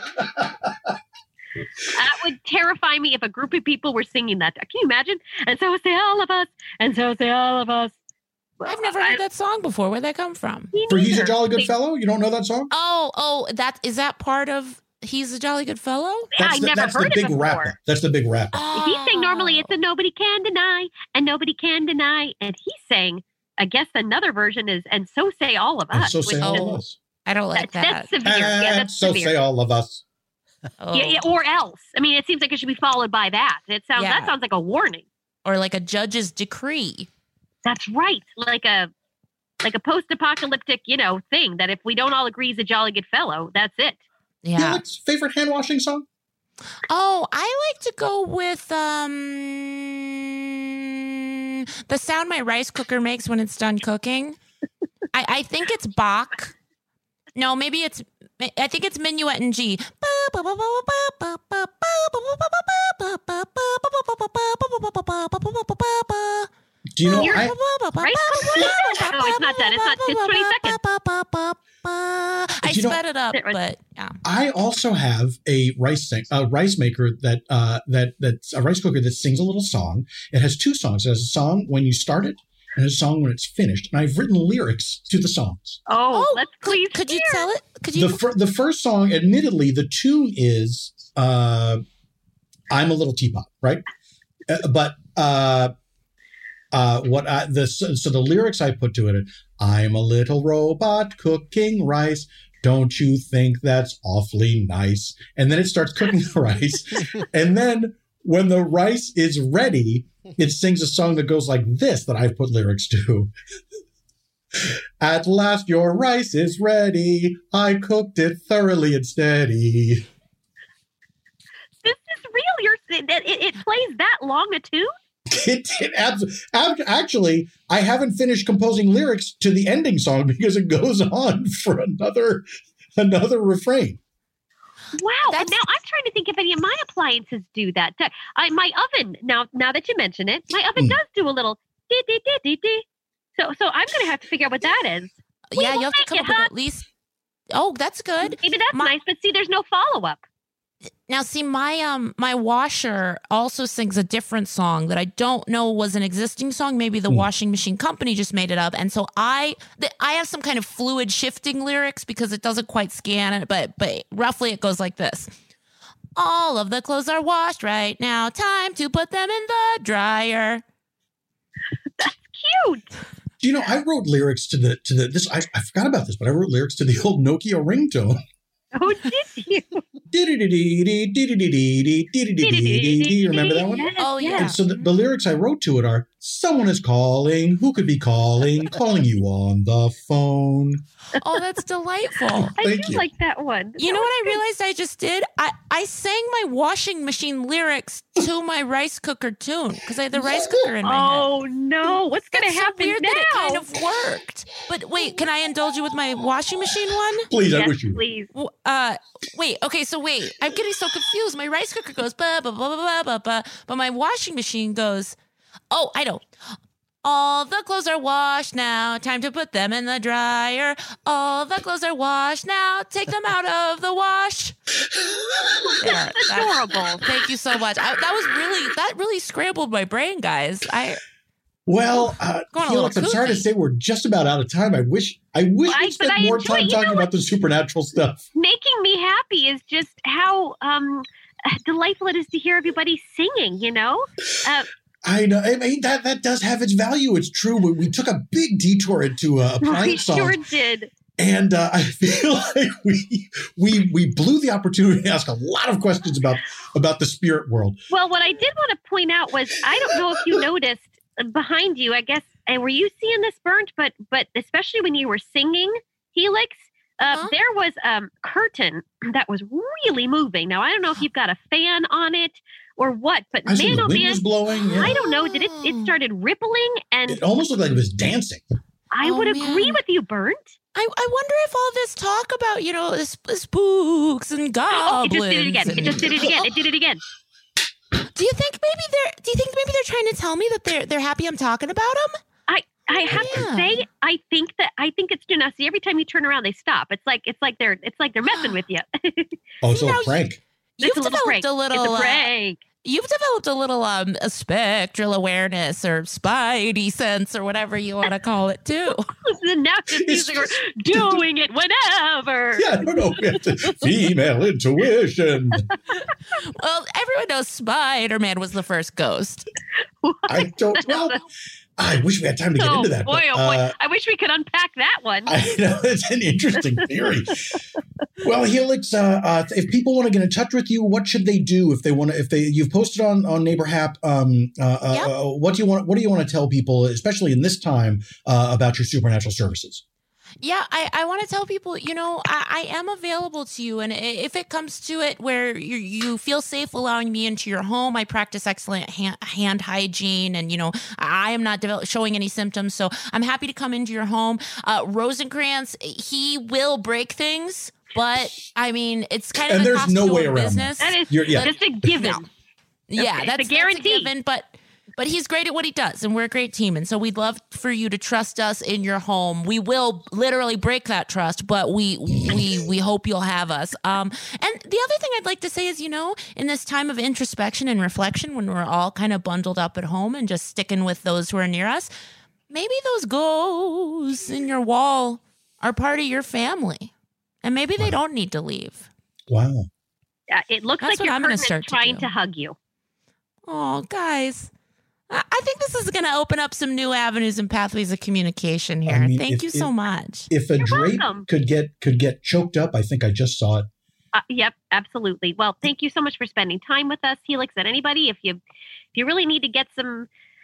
S3: That would terrify me if a group of people were singing that. Can you imagine? And so say all of us. And so say all of us.
S6: I've never heard that song before. Where'd that come from?
S3: Me
S1: For He's a
S3: neither.
S1: Jolly Good Fellow? You don't know that song?
S6: Oh, is that part of He's a Jolly Good Fellow?
S3: I never
S1: that's
S3: heard
S1: the
S3: it
S1: big
S3: before.
S1: rapper. That's the big rapper.
S3: If he sang normally, it's a Nobody Can Deny, and Nobody Can Deny. And he sang, I guess another version is, and so say all of
S1: And
S3: us.
S1: so say
S3: which
S1: all
S3: is-
S1: of us.
S6: I don't like
S3: that's
S6: that.
S3: severe. Yeah, that's
S1: So
S3: severe.
S1: say all of us.
S6: Oh.
S3: Yeah, or else. I mean, it seems like it should be followed by that. That
S6: Yeah.
S3: sounds like a warning.
S6: Or like a judge's decree.
S3: That's right. Like a post-apocalyptic, thing that if we don't all agree he's a jolly good fellow, that's it.
S6: Yeah.
S1: Felix, favorite hand washing song?
S6: Oh, I like to go with the sound my rice cooker makes when it's done cooking. I think it's Bach. No, maybe I think it's Minuet in G.
S1: Do you know?
S3: You're-
S1: I,
S3: Rice cooker? No, it's not done. It's not. It's 20 seconds.
S6: I
S1: Do you know-
S6: sped it up, but yeah.
S1: I also have a rice maker that's a rice cooker that sings a little song. It has two songs. It has a song when you start it and a song when it's finished. And I've written lyrics to the songs.
S3: Oh, let's please.
S6: Could you
S3: hear.
S6: tell it? Could you?
S1: The first song, admittedly, the tune is "I'm a Little Teapot," right? So the lyrics I put to it, I'm a little robot cooking rice. Don't you think that's awfully nice? And then it starts cooking the rice. And then when the rice is ready, it sings a song that goes like this that I've put lyrics to. At last your rice is ready. I cooked it thoroughly and steady.
S3: This is real. It plays that long a tune?
S1: Actually, I haven't finished composing lyrics to the ending song because it goes on for another refrain.
S3: Wow. And now I'm trying to think if any of my appliances do that. My oven, now that you mention it, my oven does do a little dee dee dee dee dee. So I'm going to have to figure out what that is.
S6: Yeah, you have to
S3: make
S6: come
S3: it,
S6: up with
S3: huh?
S6: at least. Oh, that's good.
S3: Maybe that's nice, but see, there's no follow-up.
S6: Now, see, my washer also sings a different song that I don't know was an existing song. Maybe the washing machine company just made it up, and so I have some kind of fluid shifting lyrics because it doesn't quite scan it, but roughly it goes like this: all of the clothes are washed right now. Time to put them in the dryer.
S3: That's cute.
S1: Do you know, I wrote lyrics to this. I forgot about this, but I wrote lyrics to the old Nokia ringtone.
S3: Oh, did you?
S1: You remember that one?
S6: Oh, yeah.
S1: And so the lyrics I wrote to it are, someone is calling, who could be calling you on the phone.
S6: Oh, that's delightful.
S3: I do like that one.
S6: You know what I realized I just did? I sang my washing machine lyrics to my rice cooker tune because I had the rice cooker in my head.
S3: Oh, no. What's going to happen
S6: weird
S3: now?
S6: That it kind of worked. But wait, can I indulge you with my washing machine one?
S1: Please,
S3: Yes,
S1: I wish you.
S3: please.
S6: Wait. Okay, so wait. I'm getting so confused. My rice cooker goes ba ba ba ba ba ba, but my washing machine goes. Oh, I know. All the clothes are washed now. Time to put them in the dryer. All the clothes are washed now. Take them out of the wash. There,
S3: Adorable.
S6: Thank you so much. That really scrambled my brain, guys.
S1: Well,
S6: Going a
S1: Felix, I'm
S6: little
S1: sorry to
S6: kooky.
S1: say we're just about out of time. I wish we spent more
S3: enjoy-
S1: time
S3: you
S1: talking
S3: know
S1: about the supernatural stuff.
S3: Making me happy is just how delightful it is to hear everybody singing, you know?
S1: I know. I mean, that does have its value. It's true. We took a big detour into
S3: We
S1: appliance songs.
S3: sure did.
S1: And I feel like we blew the opportunity to ask a lot of questions about the spirit world.
S3: Well, what I did want to point out was, I don't know if you noticed behind you, I guess, and were you seeing this burnt? But especially when you were singing, Helix, there was a curtain that was really moving. Now, I don't know if you've got a fan on it or what, but
S1: I see
S3: man,
S1: the
S3: oh
S1: wind
S3: man,
S1: was blowing. Yeah.
S3: I don't know. Did it started rippling? And
S1: It almost looked like it was dancing.
S3: I
S6: Oh,
S3: would
S6: man.
S3: agree with you, Burnt.
S6: I wonder if all this talk about, the spooks and
S3: Oh, it
S6: goblins.
S3: just did it again. It just did it again. It did it again.
S6: Do you think maybe they're trying to tell me that they're happy I'm talking about them?
S3: I have to
S6: Yeah.
S3: say, I think it's now. See, every time you turn around, they stop. It's like they're messing with you.
S1: Oh, so
S6: know,
S1: a prank.
S6: You've
S3: It's a little
S6: developed
S3: prank.
S6: a little.
S3: It's a prank.
S6: You've developed a little a spectral awareness or spidey sense or whatever you want to call it too.
S3: And now just are doing it whenever.
S1: Yeah, I don't know. We have to, female intuition.
S6: Well, everyone knows Spider-Man was the first ghost.
S1: I don't know. I wish we had time to get into that.
S3: Boy,
S1: but,
S3: oh boy. I wish we could unpack that one.
S1: I know it's an interesting theory. Well, Helix, if people want to get in touch with you, what should they do? You've posted on Neighbor Hap. What do you want to tell people, especially in this time, about your supernatural services?
S6: Yeah, I want to tell people, I am available to you. And if it comes to it where you feel safe allowing me into your home, I practice excellent hand hygiene and, I am not showing any symptoms. So I'm happy to come into your home. Rosencrantz, he will break things, but I mean, it's kind of
S1: And
S6: a
S1: there's no way around
S6: business.
S3: That is
S1: Yeah.
S3: just a given.
S6: No. Yeah,
S3: Okay,
S6: that's
S3: it's a guarantee.
S6: That's a given, but he's great at what he does, and we're a great team. And so we'd love for you to trust us in your home. We will literally break that trust, but we hope you'll have us. And the other thing I'd like to say is, in this time of introspection and reflection, when we're all kind of bundled up at home and just sticking with those who are near us, maybe those ghosts in your wall are part of your family, and maybe they don't need to leave.
S1: Wow.
S3: It looks
S6: That's
S3: like
S6: what
S3: your
S6: I'm gonna
S3: curtain is
S6: start to
S3: trying
S6: do.
S3: to hug you.
S6: Oh, guys. I think this is going to open up some new avenues and pathways of communication here.
S1: I mean,
S6: Thank you so much.
S1: If a drape
S3: welcome.
S1: could get choked up, I think I just saw it.
S3: Yep, absolutely. Well, thank you so much for spending time with us, Helix. And anybody, if you really need to get some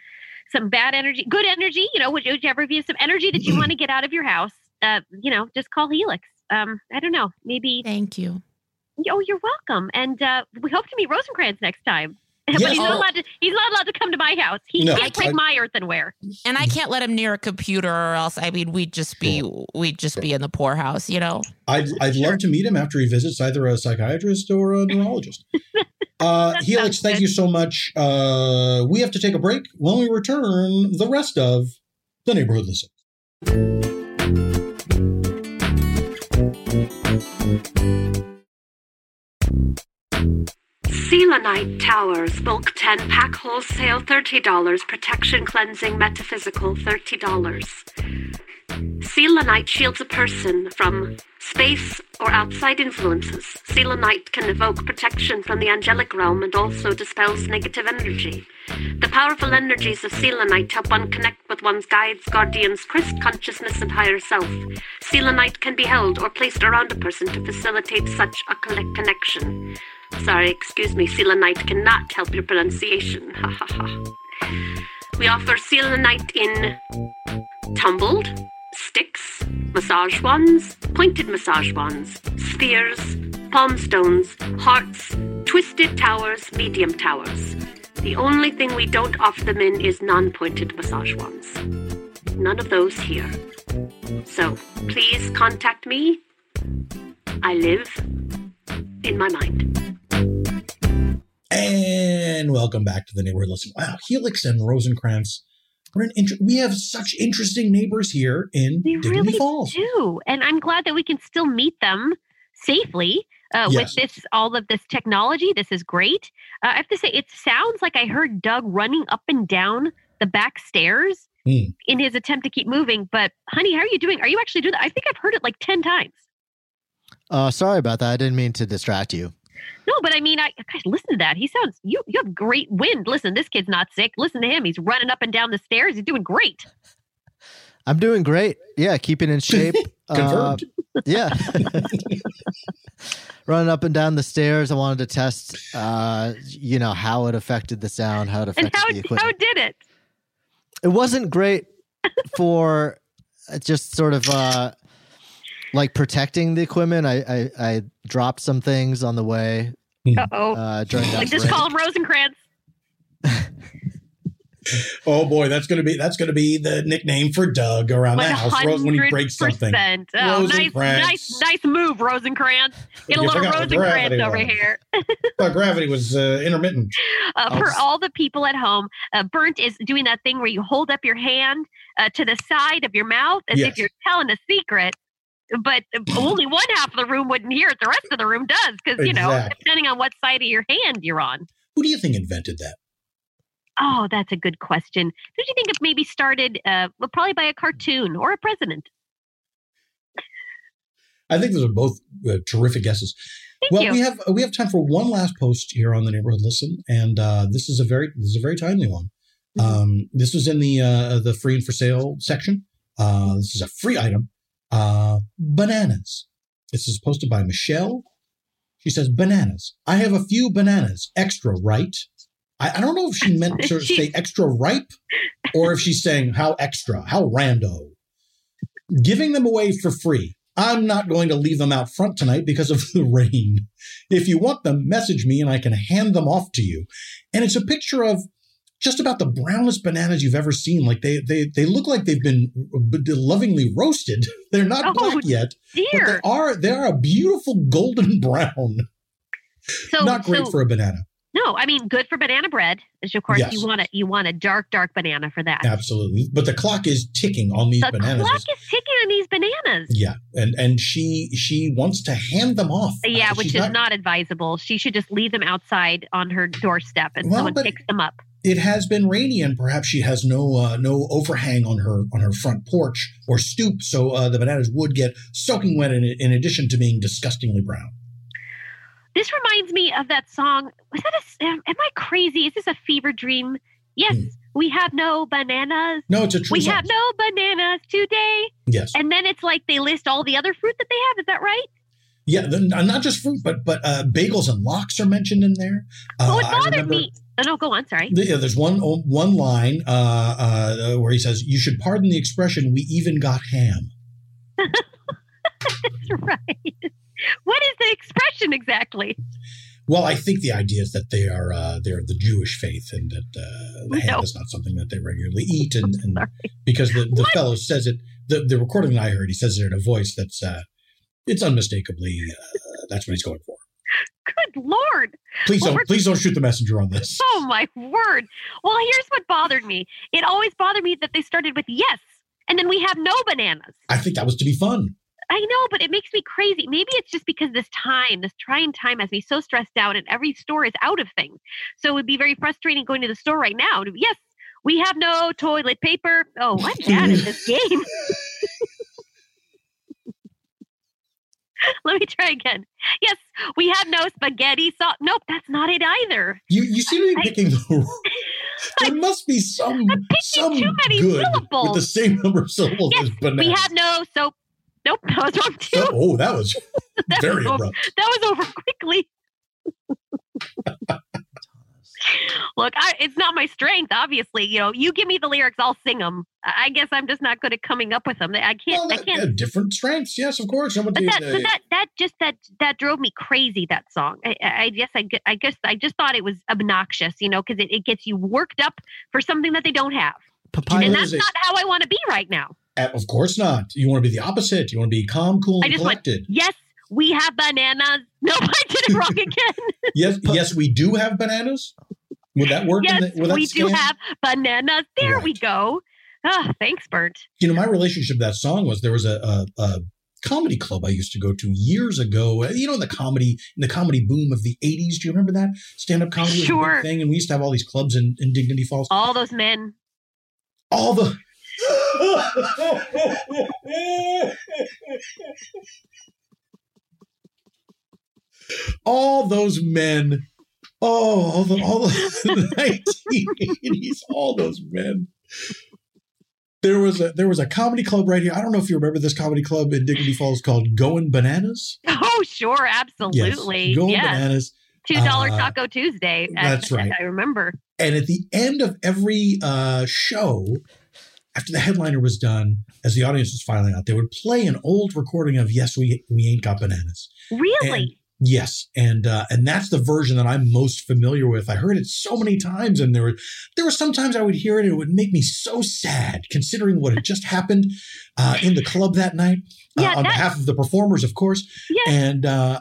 S3: bad energy, good energy, whichever of you, some energy that you want to get out of your house, just call Helix. I don't know, maybe.
S6: Thank you.
S3: Oh, you're welcome. And we hope to meet Rosencrantz next time.
S1: Yes.
S3: But he's not allowed to come to my house. He
S1: No,
S3: can't break my earthenware.
S6: And I can't let him near a computer, or else we'd just be in the poorhouse,
S1: I'd love to meet him after he visits either a psychiatrist or a neurologist. Helix, thank you so much. We have to take a break. When we return, the rest of The Neighborhood Listens.
S7: Selenite Towers, bulk 10-pack wholesale $30, protection cleansing metaphysical $30. Selenite shields a person from space or outside influences. Selenite can evoke protection from the angelic realm and also dispels negative energy. The powerful energies of Selenite help one connect with one's guides, guardians, Christ consciousness, and higher self. Selenite can be held or placed around a person to facilitate such a connection. Sorry, excuse me, Selenite cannot help your pronunciation. Ha ha ha. We offer Selenite in tumbled, sticks, massage wands, pointed massage wands, spheres, palm stones, hearts, twisted towers, medium towers. The only thing we don't offer them in is non-pointed massage wands. None of those here. So, please contact me. I live in my mind.
S1: And welcome back to the neighborhood. Listen, wow, Helix and Rosencrantz. We have such interesting neighbors here in Dignity Falls.
S3: Do, and I'm glad that we can still meet them safely with all of this technology. This is great. I have to say, it sounds like I heard Doug running up and down the back stairs in his attempt to keep moving. But honey, how are you doing? Are you actually doing that? I think I've heard it like 10 times.
S4: Sorry about that. I didn't mean to distract you.
S3: No, but I mean, guys, listen to that. He sounds, you have great wind. Listen, this kid's not sick. Listen to him. He's running up and down the stairs. He's doing great.
S4: I'm doing great. Yeah, keeping in shape.
S1: Confirmed.
S4: Yeah. Running up and down the stairs. I wanted to test, how it affected the sound, how it affected the equipment.
S3: How did it?
S4: It wasn't great for just sort of like protecting the equipment. I dropped some things on the way.
S3: Uh-oh.
S4: During that
S3: just call him Rosencrantz.
S1: Oh boy, that's gonna be the nickname for Doug around the house when he breaks something.
S3: Oh, nice move, Rosencrantz. Get a little Rosencrantz over here.
S1: Gravity was intermittent.
S3: For all the people at home, Burnt is doing that thing where you hold up your hand to the side of your mouth as if you're telling a secret. But only one half of the room wouldn't hear it. The rest of the room does because, depending on what side of your hand you're on.
S1: Who do you think invented that?
S3: Oh, that's a good question. Don't you think it maybe started probably by a cartoon or a president?
S1: I think those are both terrific guesses.
S3: Thank you.
S1: we have time for one last post here on the Neighborhood Listen, and this is a very timely one. This was in the free and for sale section. This is a free item. Bananas. This is posted by Michelle. She says, bananas. I have a few bananas. Extra, right? I don't know if she meant to say extra ripe or if she's saying how extra, how rando. Giving them away for free. I'm not going to leave them out front tonight because of the rain. If you want them, message me and I can hand them off to you. And it's a picture of just about the brownest bananas you've ever seen. Like they look like they've been lovingly roasted. They're not black yet,
S3: dear.
S1: But they are a beautiful golden brown. Not great for a banana.
S3: No, I mean good for banana bread. Which of course you want a dark banana for that.
S1: Absolutely, but the clock is ticking on these bananas.
S3: The clock is ticking on these bananas.
S1: Yeah, and she wants to hand them off.
S3: Yeah, which is not advisable. She should just leave them outside on her doorstep, and someone picks them up.
S1: It has been rainy, and perhaps she has no overhang on her front porch or stoop, so the bananas would get soaking wet. In addition to being disgustingly brown.
S3: This reminds me of that song. Was that am I crazy? Is this a fever dream? Yes, we have no bananas.
S1: No, it's a true song.
S3: We have no bananas today.
S1: Yes.
S3: And then it's like they list all the other fruit that they have. Is that right?
S1: Yeah, not just fruit, but bagels and lox are mentioned in there.
S3: It bothered me. Oh, no, go on. Sorry.
S1: There's one line where he says, "You should pardon the expression, we even got ham."
S3: That's right. What is the expression exactly?
S1: Well, I think the idea is that they're the Jewish faith, and that the ham is not something that they regularly eat, and because the fellow says it, the recording that I heard, he says it in a voice that's it's unmistakably that's what he's going for.
S3: Good Lord!
S1: Please don't shoot the messenger on this.
S3: Oh my word! Well, here's what bothered me. It always bothered me that they started with yes, and then we have no bananas.
S1: I think that was to be fun.
S3: I know, but it makes me crazy. Maybe it's just because this trying time has me so stressed out and every store is out of things. So it would be very frustrating going to the store right now. Yes, we have no toilet paper. Oh, I'm bad at this game. Let me try again. Yes, we had no spaghetti sauce. Nope, that's not it either.
S1: You seem to be picking the. There must be some
S3: too many
S1: good
S3: syllables.
S1: with the same number of syllables
S3: Yes,
S1: as banana.
S3: we had no soap. Nope, that was wrong too.
S1: That was very abrupt.
S3: That was over quickly. Look, it's not my strength, obviously. You give me the lyrics, I'll sing them. I guess I'm just not good at coming up with them. I can't.
S1: Different strengths, yes, of course.
S3: But that drove me crazy. That song. I guess I just thought it was obnoxious, because it gets you worked up for something that they don't have, and that's not how I want to be right now.
S1: Of course not. You want to be the opposite. You want to be calm, cool, and collected.
S3: Yes. We have bananas. No, I did it wrong again.
S1: Yes, we do have bananas. Would that work?
S3: Yes, we do have bananas. There we go. Oh, thanks, Bert.
S1: My relationship to that song was there was a comedy club I used to go to years ago. In the comedy boom of the 80s. Do you remember that? Stand-up comedy was a big thing. And we used to have all these clubs in Dignity Falls.
S3: All those men.
S1: All the... all those men. All the 1980s. All those men. There was a comedy club right here. I don't know if you remember this comedy club in Dignity Falls called Going Bananas.
S3: Oh, sure, absolutely.
S1: Yes, Going Bananas.
S3: $2 Taco Tuesday.
S1: That's right.
S3: I remember.
S1: And at the end of every show, after the headliner was done, as the audience was filing out, they would play an old recording of "Yes, We Ain't Got Bananas."
S3: Really?
S1: Yes, and that's the version that I'm most familiar with. I heard it so many times, and there were some times I would hear it, and it would make me so sad, considering what had just happened in the club that night. On behalf of the performers, of course. Yes. And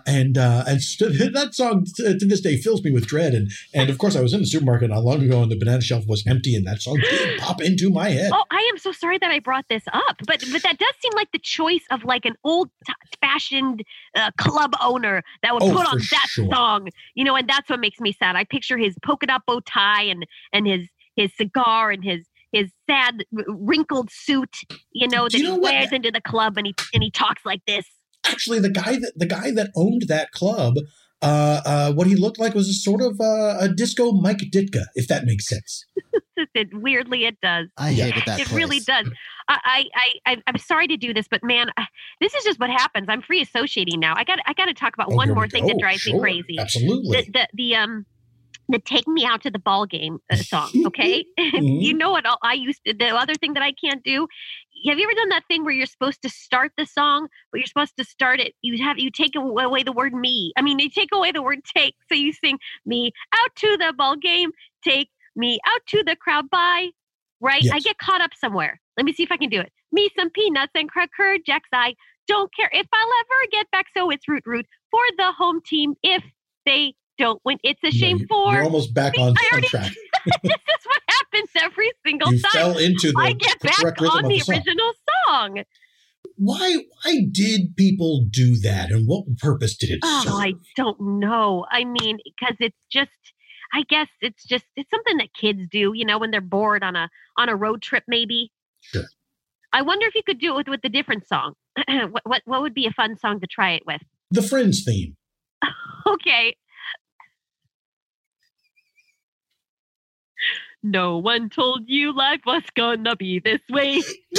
S1: that song to this day fills me with dread. And of course, I was in the supermarket not long ago, and the banana shelf was empty, and that song did pop into my head.
S3: Oh, I am so sorry that I brought this up, but that does seem like the choice of like an old-fashioned club owner that would put on that song, and that's what makes me sad. I picture his polka dot bow tie and his cigar and his sad wrinkled suit, that he wears into the club, and he talks like this.
S1: Actually, the guy that owned that club, what he looked like was a sort of a disco Mike Ditka, if that makes sense.
S3: Weirdly, it does.
S4: I hated that.
S3: It really does. I'm sorry to do this, but man, this is just what happens. I'm free associating now. I got to talk about one more thing that drives me crazy.
S1: Absolutely.
S3: The "Take Me Out to the Ball Game" song, okay? You know what the other thing that I can't do? Have you ever done that thing where you're supposed to start the song, but you're supposed to start it, you take away the word me. I mean, you take away the word take, so you sing "Me out to the ball game, take me out to the crowd by," right? Yes. I get caught up somewhere. Let me see if I can do it. "Me some peanuts and cracker jacks, I don't care if I'll ever get back, so it's root for the home team if they don't win. It's a shame for..."
S1: You're almost back on track.
S3: This is what happens every single time.
S1: Fell into the
S3: I get back on the original song.
S1: Why did people do that, and what purpose did it serve?
S3: I don't know. I mean, because it's something that kids do, when they're bored on a road trip, maybe.
S1: Sure.
S3: I wonder if you could do it with a different song. What would be a fun song to try it with?
S1: The Friends theme.
S3: Okay. No one told you life was gonna be this way.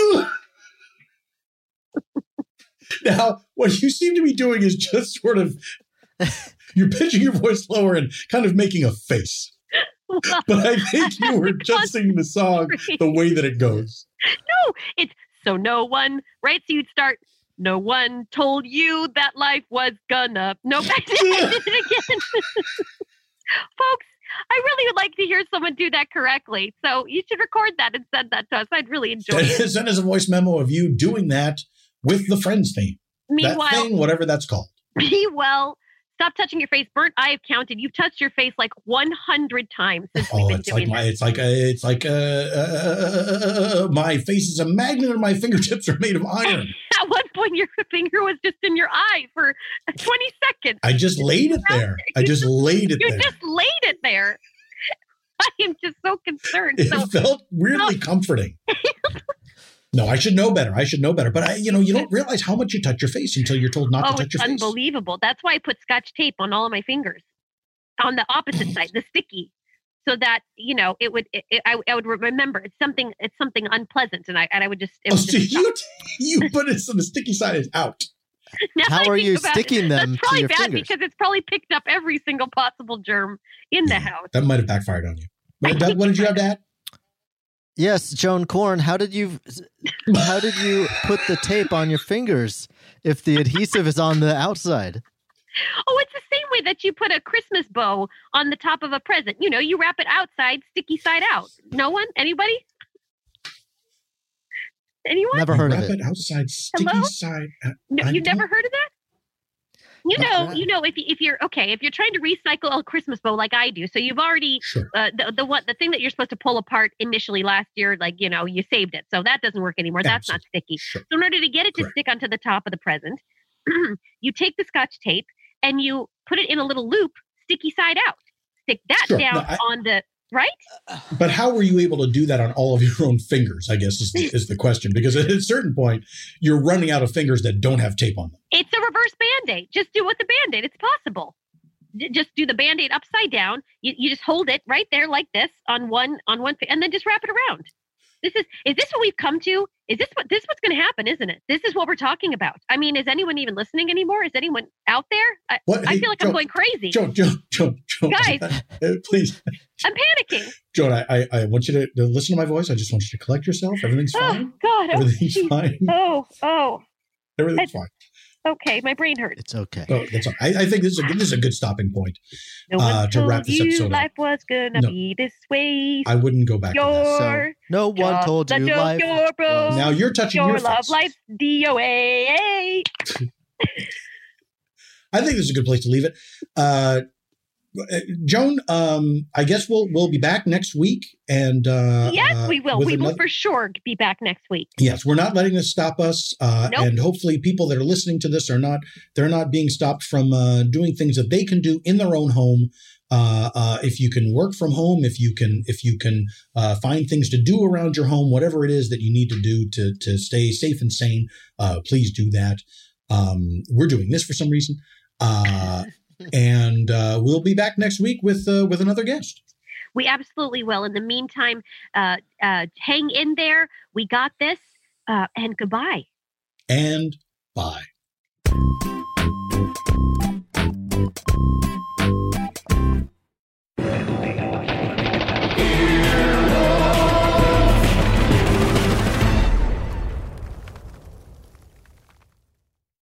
S1: Now, what you seem to be doing is just sort of, you're pitching your voice lower and kind of making a face. Well, but I think you were just singing the song the way that it goes.
S3: No, it's so no one, right? So you'd start, no one told you that life was gonna. No, I did it again. Folks, I really would like to hear someone do that correctly. So you should record that and send that to us. I'd really enjoy it.
S1: Send us a voice memo of you doing that with the Friends theme.
S3: Meanwhile,
S1: that thing, whatever that's called.
S3: Stop touching your face. Bert, I have counted. You've touched your face like 100 times since we've been doing this.
S1: It's like my face is a magnet and my fingertips are made of iron.
S3: At one point, your finger was just in your eye for 20 seconds.
S1: I just laid it there. You just laid
S3: it there. I am just so concerned.
S1: It felt weirdly comforting. No, I should know better. But you don't realize how much you touch your face until you're told not to touch your face.
S3: Oh, it's unbelievable. That's why I put Scotch tape on all of my fingers on the opposite side, the sticky, so that I would remember it's something unpleasant, and I would just.
S1: You put it so the sticky side is out.
S4: How are you sticking them
S3: That's probably
S4: to your
S3: bad
S4: fingers?
S3: because it's probably picked up every single possible germ in the house.
S1: That might have backfired on you. What did you have, Dad?
S4: Yes, Joan Corn, how did you put the tape on your fingers if the adhesive is on the outside?
S3: Oh, it's the same way that you put a Christmas bow on the top of a present. You wrap it outside, sticky side out. No one? Anybody? Anyone?
S4: Never heard of
S1: Wrap
S4: it.
S1: it outside, sticky side.
S3: No, you've never heard of that? If you're trying to recycle a Christmas bow like I do, so you've already the thing that you're supposed to pull apart initially last year, you saved it, so that doesn't work anymore. That's not sticky.
S1: Sure.
S3: So in order to get it to stick onto the top of the present, you take the Scotch tape and you put it in a little loop, sticky side out. Stick that down on the right.
S1: But how were you able to do that on all of your own fingers, I guess is the question. Because at a certain point, you're running out of fingers that don't have tape on them.
S3: It's a reverse Band-Aid. Just do with the Band-Aid. It's possible. Just do the Band-Aid upside down. You just hold it right there like this on one, and then just wrap it around. Is this what we've come to? This is what's going to happen, isn't it? This is what we're talking about. I mean, is anyone even listening anymore? Is anyone out there? I feel like I'm going crazy.
S1: Joan,
S3: Guys,
S1: please.
S3: I'm panicking.
S1: Joan, I want you to listen to my voice. I just want you to collect yourself. Everything's fine.
S3: Oh, God.
S1: Everything's fine.
S3: Oh.
S1: Everything's fine.
S3: Okay, my brain hurts.
S4: It's okay.
S1: Oh, that's all. I think this is a good stopping point
S3: No one
S1: to wrap this
S3: told
S1: episode
S3: you
S1: up.
S3: life was gonna be this way.
S1: I wouldn't go back to that.
S4: So, no one told you life was...
S1: Now you're touching your
S3: love
S1: face.
S3: life's DOA.
S1: I think this is a good place to leave it. Joan, I guess we'll be back next week, and
S3: yes, we will. We will for sure be back next week.
S1: Yes, we're not letting this stop us,
S3: Nope.
S1: and hopefully, people that are listening to this they're not being stopped from doing things that they can do in their own home. If you can work from home, if you can find things to do around your home, whatever it is that you need to do to stay safe and sane, please do that. We're doing this for some reason. And we'll be back next week with another guest.
S3: We absolutely will. In the meantime, hang in there. We got this. And goodbye.
S1: And bye.